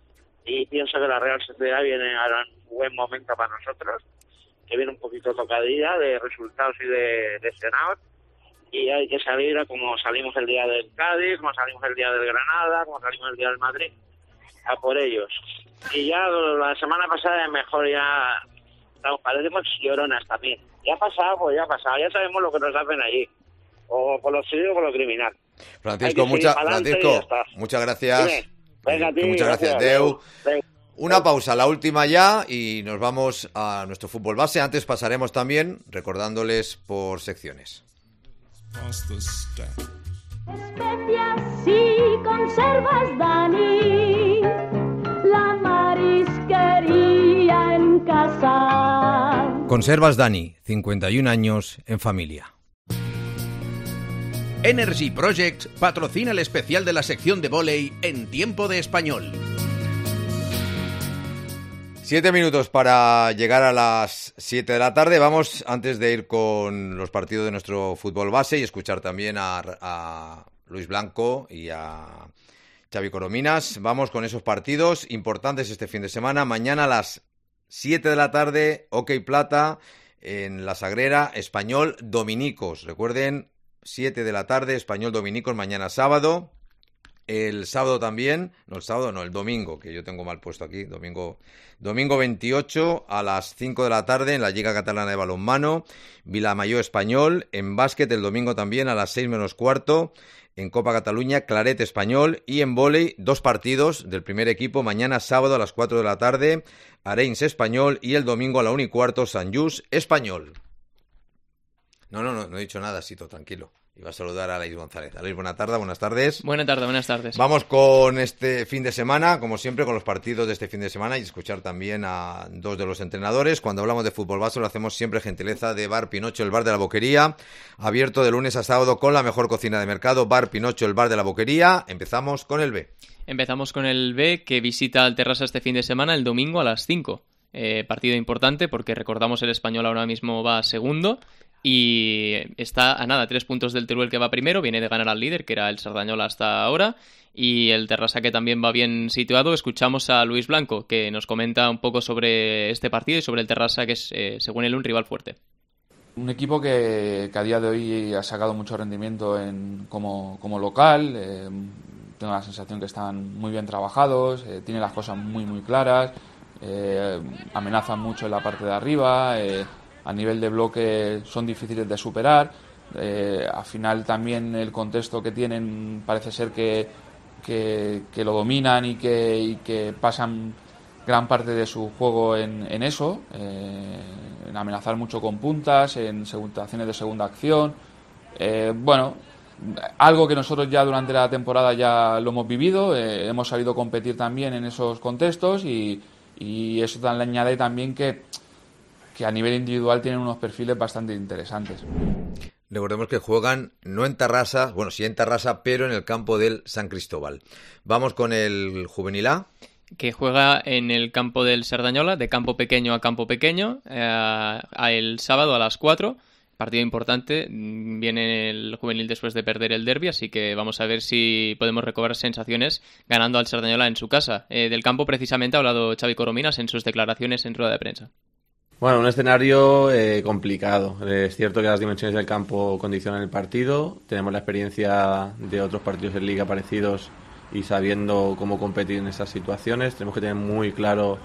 [SPEAKER 19] y pienso que la Real Sociedad viene ahora en un buen momento para nosotros, que viene un poquito tocadilla de resultados y de lesionados, y hay que salir a como salimos el día del Cádiz, como salimos el día del Granada, como salimos el día del Madrid, a por ellos. Y ya la semana pasada mejor ya nos parecemos lloronas también. Ya ha pasado, pues ya ha pasado, ya sabemos lo que nos hacen allí, o por lo civil o por lo criminal.
[SPEAKER 1] Francisco,
[SPEAKER 19] Hay que
[SPEAKER 1] mucha,
[SPEAKER 19] seguir pa'lante y
[SPEAKER 1] Francisco
[SPEAKER 19] ya está.
[SPEAKER 1] muchas gracias.
[SPEAKER 19] Dime. Venga, a ti,
[SPEAKER 1] Muchas gracias,
[SPEAKER 19] gracias,
[SPEAKER 1] Deu.
[SPEAKER 19] Deu.
[SPEAKER 1] Una pausa, la última ya, y nos vamos a nuestro fútbol base. Antes pasaremos también recordándoles por secciones.
[SPEAKER 6] Especias y conservas, Dani, la marisquería en casa.
[SPEAKER 1] Conservas Dani, cincuenta y un años en familia.
[SPEAKER 20] Energy Projects patrocina el especial de la sección de vóley en Tiempo de Español.
[SPEAKER 1] Siete minutos para llegar a las siete de la tarde. Vamos, antes de ir con los partidos de nuestro fútbol base y escuchar también a, a Luis Blanco y a Xavi Corominas, vamos con esos partidos importantes este fin de semana. Mañana a las siete de la tarde, OK Plata, en La Sagrera, Español Dominicos. Recuerden, siete de la tarde, Español Dominicos, mañana sábado. El sábado también, no el sábado, no, el domingo, que yo tengo mal puesto aquí, domingo domingo veintiocho a las cinco de la tarde en la Liga Catalana de Balonmano, Vilamayó Español, en básquet el domingo también a las seis menos cuarto, en Copa Cataluña, Claret Español, y en vóley dos partidos del primer equipo, mañana sábado a las cuatro de la tarde, Arenys Español, y el domingo a la una y cuarto, Sant Just Español. No, no, no, no he dicho nada, Sito, tranquilo. Iba a saludar a Alice González. Alice, buena tarde, buenas tardes.
[SPEAKER 21] Buenas tardes, buenas tardes.
[SPEAKER 1] Vamos con este fin de semana, como siempre, con los partidos de este fin de semana y escuchar también a dos de los entrenadores. Cuando hablamos de fútbol base lo hacemos siempre gentileza de Bar Pinocho, el bar de la Boquería, abierto de lunes a sábado con la mejor cocina de mercado. Bar Pinocho, el bar de la Boquería. Empezamos con el B.
[SPEAKER 21] Empezamos con el B, que visita el Terrassa este fin de semana, el domingo a las cinco. Eh, partido importante porque recordamos el Español ahora mismo va segundo y está a nada, tres puntos del Teruel que va primero, viene de ganar al líder que era el Sardañola hasta ahora y el Terrassa que también va bien situado. Escuchamos a Luis Blanco que nos comenta un poco sobre este partido y sobre el Terrassa que es eh, según él un rival fuerte.
[SPEAKER 22] Un equipo que, que a día de hoy ha sacado mucho rendimiento en, como, como local, eh, tengo la sensación que están muy bien trabajados, eh, tienen las cosas muy muy claras. Eh, amenazan mucho en la parte de arriba, eh, a nivel de bloque son difíciles de superar, eh, al final también el contexto que tienen parece ser que, que, que lo dominan y que, y que pasan gran parte de su juego en, en eso, eh, en amenazar mucho con puntas, en acciones de segunda acción, eh, bueno, algo que nosotros ya durante la temporada ya lo hemos vivido, eh, hemos sabido competir también en esos contextos y Y eso le añade también que, que a nivel individual tienen unos perfiles bastante interesantes.
[SPEAKER 1] Recordemos que juegan no en Tarrasa, bueno, sí en Tarrasa, pero en el campo del San Cristóbal. Vamos con el Juvenil A.
[SPEAKER 21] Que juega en el campo del Sardañola, de campo pequeño a campo pequeño, eh, el sábado a las cuatro. Partido importante, viene el Juvenil después de perder el derbi, así que vamos a ver si podemos recobrar sensaciones ganando al Sardañola en su casa. Eh, del campo precisamente ha hablado Xavi Corominas en sus declaraciones en rueda de prensa.
[SPEAKER 23] Bueno, un escenario eh, complicado. Es cierto que las dimensiones del campo condicionan el partido. Tenemos la experiencia de otros partidos en Liga parecidos y sabiendo cómo competir en esas situaciones. Tenemos que tener muy claro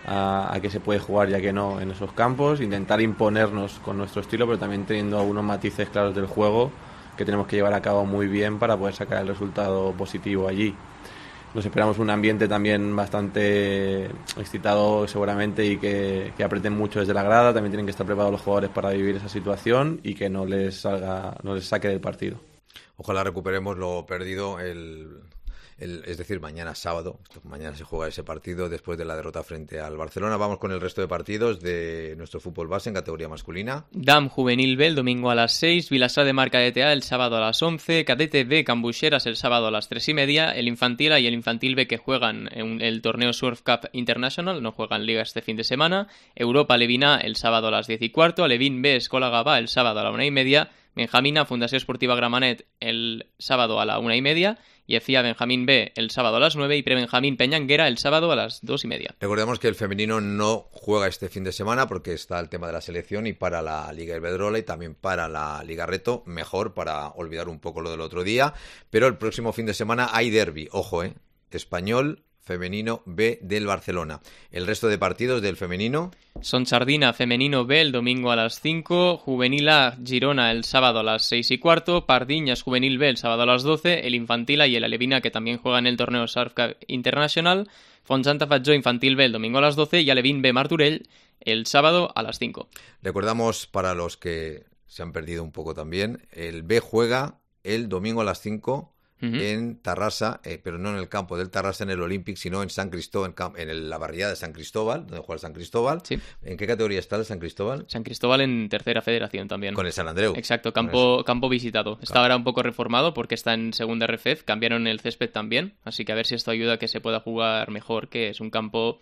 [SPEAKER 23] a, a qué se puede jugar y a qué no en esos campos, intentar imponernos con nuestro estilo, pero también teniendo algunos matices claros del juego que tenemos que llevar a cabo muy bien para poder sacar el resultado positivo allí. Nos esperamos un ambiente también bastante excitado seguramente y que, que aprieten mucho desde la grada. También tienen que estar preparados los jugadores para vivir esa situación y que no les salga, no les saque del partido.
[SPEAKER 1] Ojalá recuperemos lo perdido el... El, es decir, mañana sábado, mañana se juega ese partido después de la derrota frente al Barcelona. Vamos con el resto de partidos de nuestro fútbol base en categoría masculina.
[SPEAKER 21] Dam Juvenil B el domingo a las seis, Vilassar de Marca de Tea el sábado a las once, Cadete B Cambucheras el sábado a las tres y media, el Infantil A y el Infantil B que juegan en el torneo Surf Cup International, no juegan liga este fin de semana, Europa Levin A el sábado a las diez y cuarto, Levin B Escola Gavà el sábado a la una y media, Benjamín A Fundació Esportiva Gramenet el sábado a la una y media, y E F I A Benjamín B el sábado a las nueve y Prebenjamín Peñanguera el sábado a las dos y media.
[SPEAKER 1] Recordemos que el femenino no juega este fin de semana porque está el tema de la selección y para la Liga Iberdrola y también para la Liga Reto, mejor para olvidar un poco lo del otro día, pero el próximo fin de semana hay derbi, ojo, eh, Español femenino B del Barcelona. El resto de partidos del femenino
[SPEAKER 21] son Sardina femenino B el domingo a las cinco, Juvenil A Girona el sábado a las seis y cuarto, Pardiñas Juvenil B el sábado a las doce, el Infantil A y el Alevina que también juegan en el torneo Surf Cup International, Fontsanta Fatjó Infantil B el domingo a las doce y Alevín B Martorell el sábado a las cinco.
[SPEAKER 1] Recordamos para los que se han perdido un poco también, el B juega el domingo a las cinco Uh-huh. en Tarrasa, eh, pero no en el campo del Tarrasa, en el Olympic, sino en San Cristóbal, en, en el, la barriada de San Cristóbal, donde juega el San Cristóbal.
[SPEAKER 21] Sí.
[SPEAKER 1] ¿En qué categoría está el San Cristóbal?
[SPEAKER 21] San Cristóbal en tercera federación también.
[SPEAKER 1] Con el San Andreu.
[SPEAKER 21] Exacto, campo, campo visitado. Está claro. Ahora un poco reformado porque está en segunda R F E F, cambiaron el césped también, así que a ver si esto ayuda a que se pueda jugar mejor, que es un campo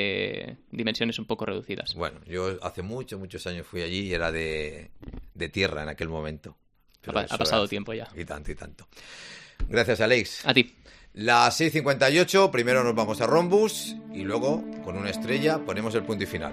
[SPEAKER 21] de dimensiones un poco reducidas.
[SPEAKER 1] Bueno, yo hace muchos, muchos años fui allí y era de, de tierra en aquel momento.
[SPEAKER 21] Pero ha, ha pasado era... tiempo ya.
[SPEAKER 1] Y tanto, y tanto. Gracias, Alex.
[SPEAKER 21] A ti.
[SPEAKER 1] Las seis cincuenta y ocho, primero nos vamos a Rombus y luego, con una estrella, ponemos el punto y final.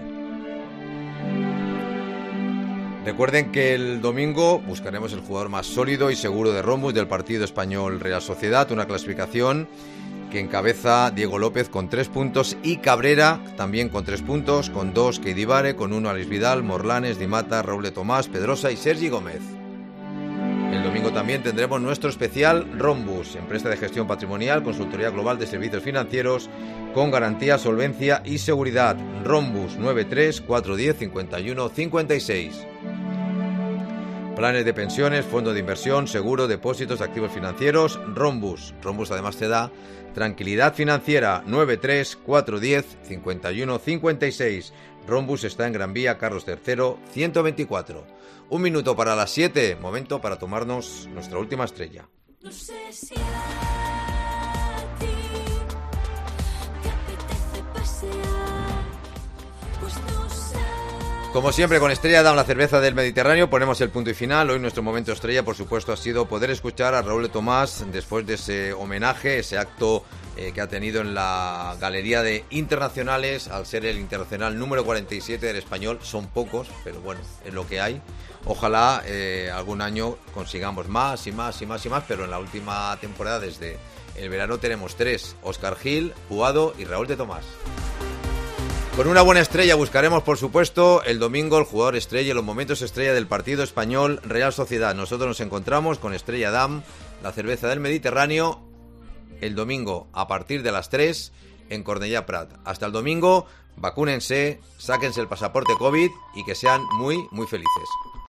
[SPEAKER 1] Recuerden que el domingo buscaremos el jugador más sólido y seguro de Rombus del partido español Real Sociedad, una clasificación que encabeza Diego López con tres puntos y Cabrera también con tres puntos, con dos Keidibare, con uno Alex Vidal, Morlanes, Di Mata, Raúl de Tomás, Pedrosa y Sergi Gómez. El domingo también tendremos nuestro especial Rombus, empresa de gestión patrimonial, consultoría global de servicios financieros con garantía, solvencia y seguridad. Rombus nueve tres cuatro uno cero cinco uno cinco seis. Planes de pensiones, fondo de inversión, seguro, depósitos, activos financieros. Rombus. Rombus además te da tranquilidad financiera. nueve tres cuatro uno cero cinco uno cinco seis. Rombus está en Gran Vía, Carlos tercero, ciento veinticuatro. Un minuto para las siete, momento para tomarnos nuestra última estrella.
[SPEAKER 8] No sé si a ti te apetece pasear
[SPEAKER 1] Como siempre, con Estrella Damm, la cerveza del Mediterráneo, ponemos el punto y final. Hoy nuestro momento estrella, por supuesto, ha sido poder escuchar a Raúl de Tomás después de ese homenaje, ese acto eh, que ha tenido en la Galería de Internacionales, al ser el internacional número cuarenta y siete del español. Son pocos, pero bueno, es lo que hay. Ojalá eh, algún año consigamos más y más y más y más, pero en la última temporada, desde el verano, tenemos tres: Óscar Gil, Puado y Raúl de Tomás. Con una buena estrella buscaremos, por supuesto, el domingo el jugador estrella y los momentos estrella del partido español Real Sociedad. Nosotros nos encontramos con Estrella Damm, la cerveza del Mediterráneo, el domingo a partir de las tres en Cornellà Prat. Hasta el domingo, vacúnense, sáquense el pasaporte COVID y que sean muy, muy felices.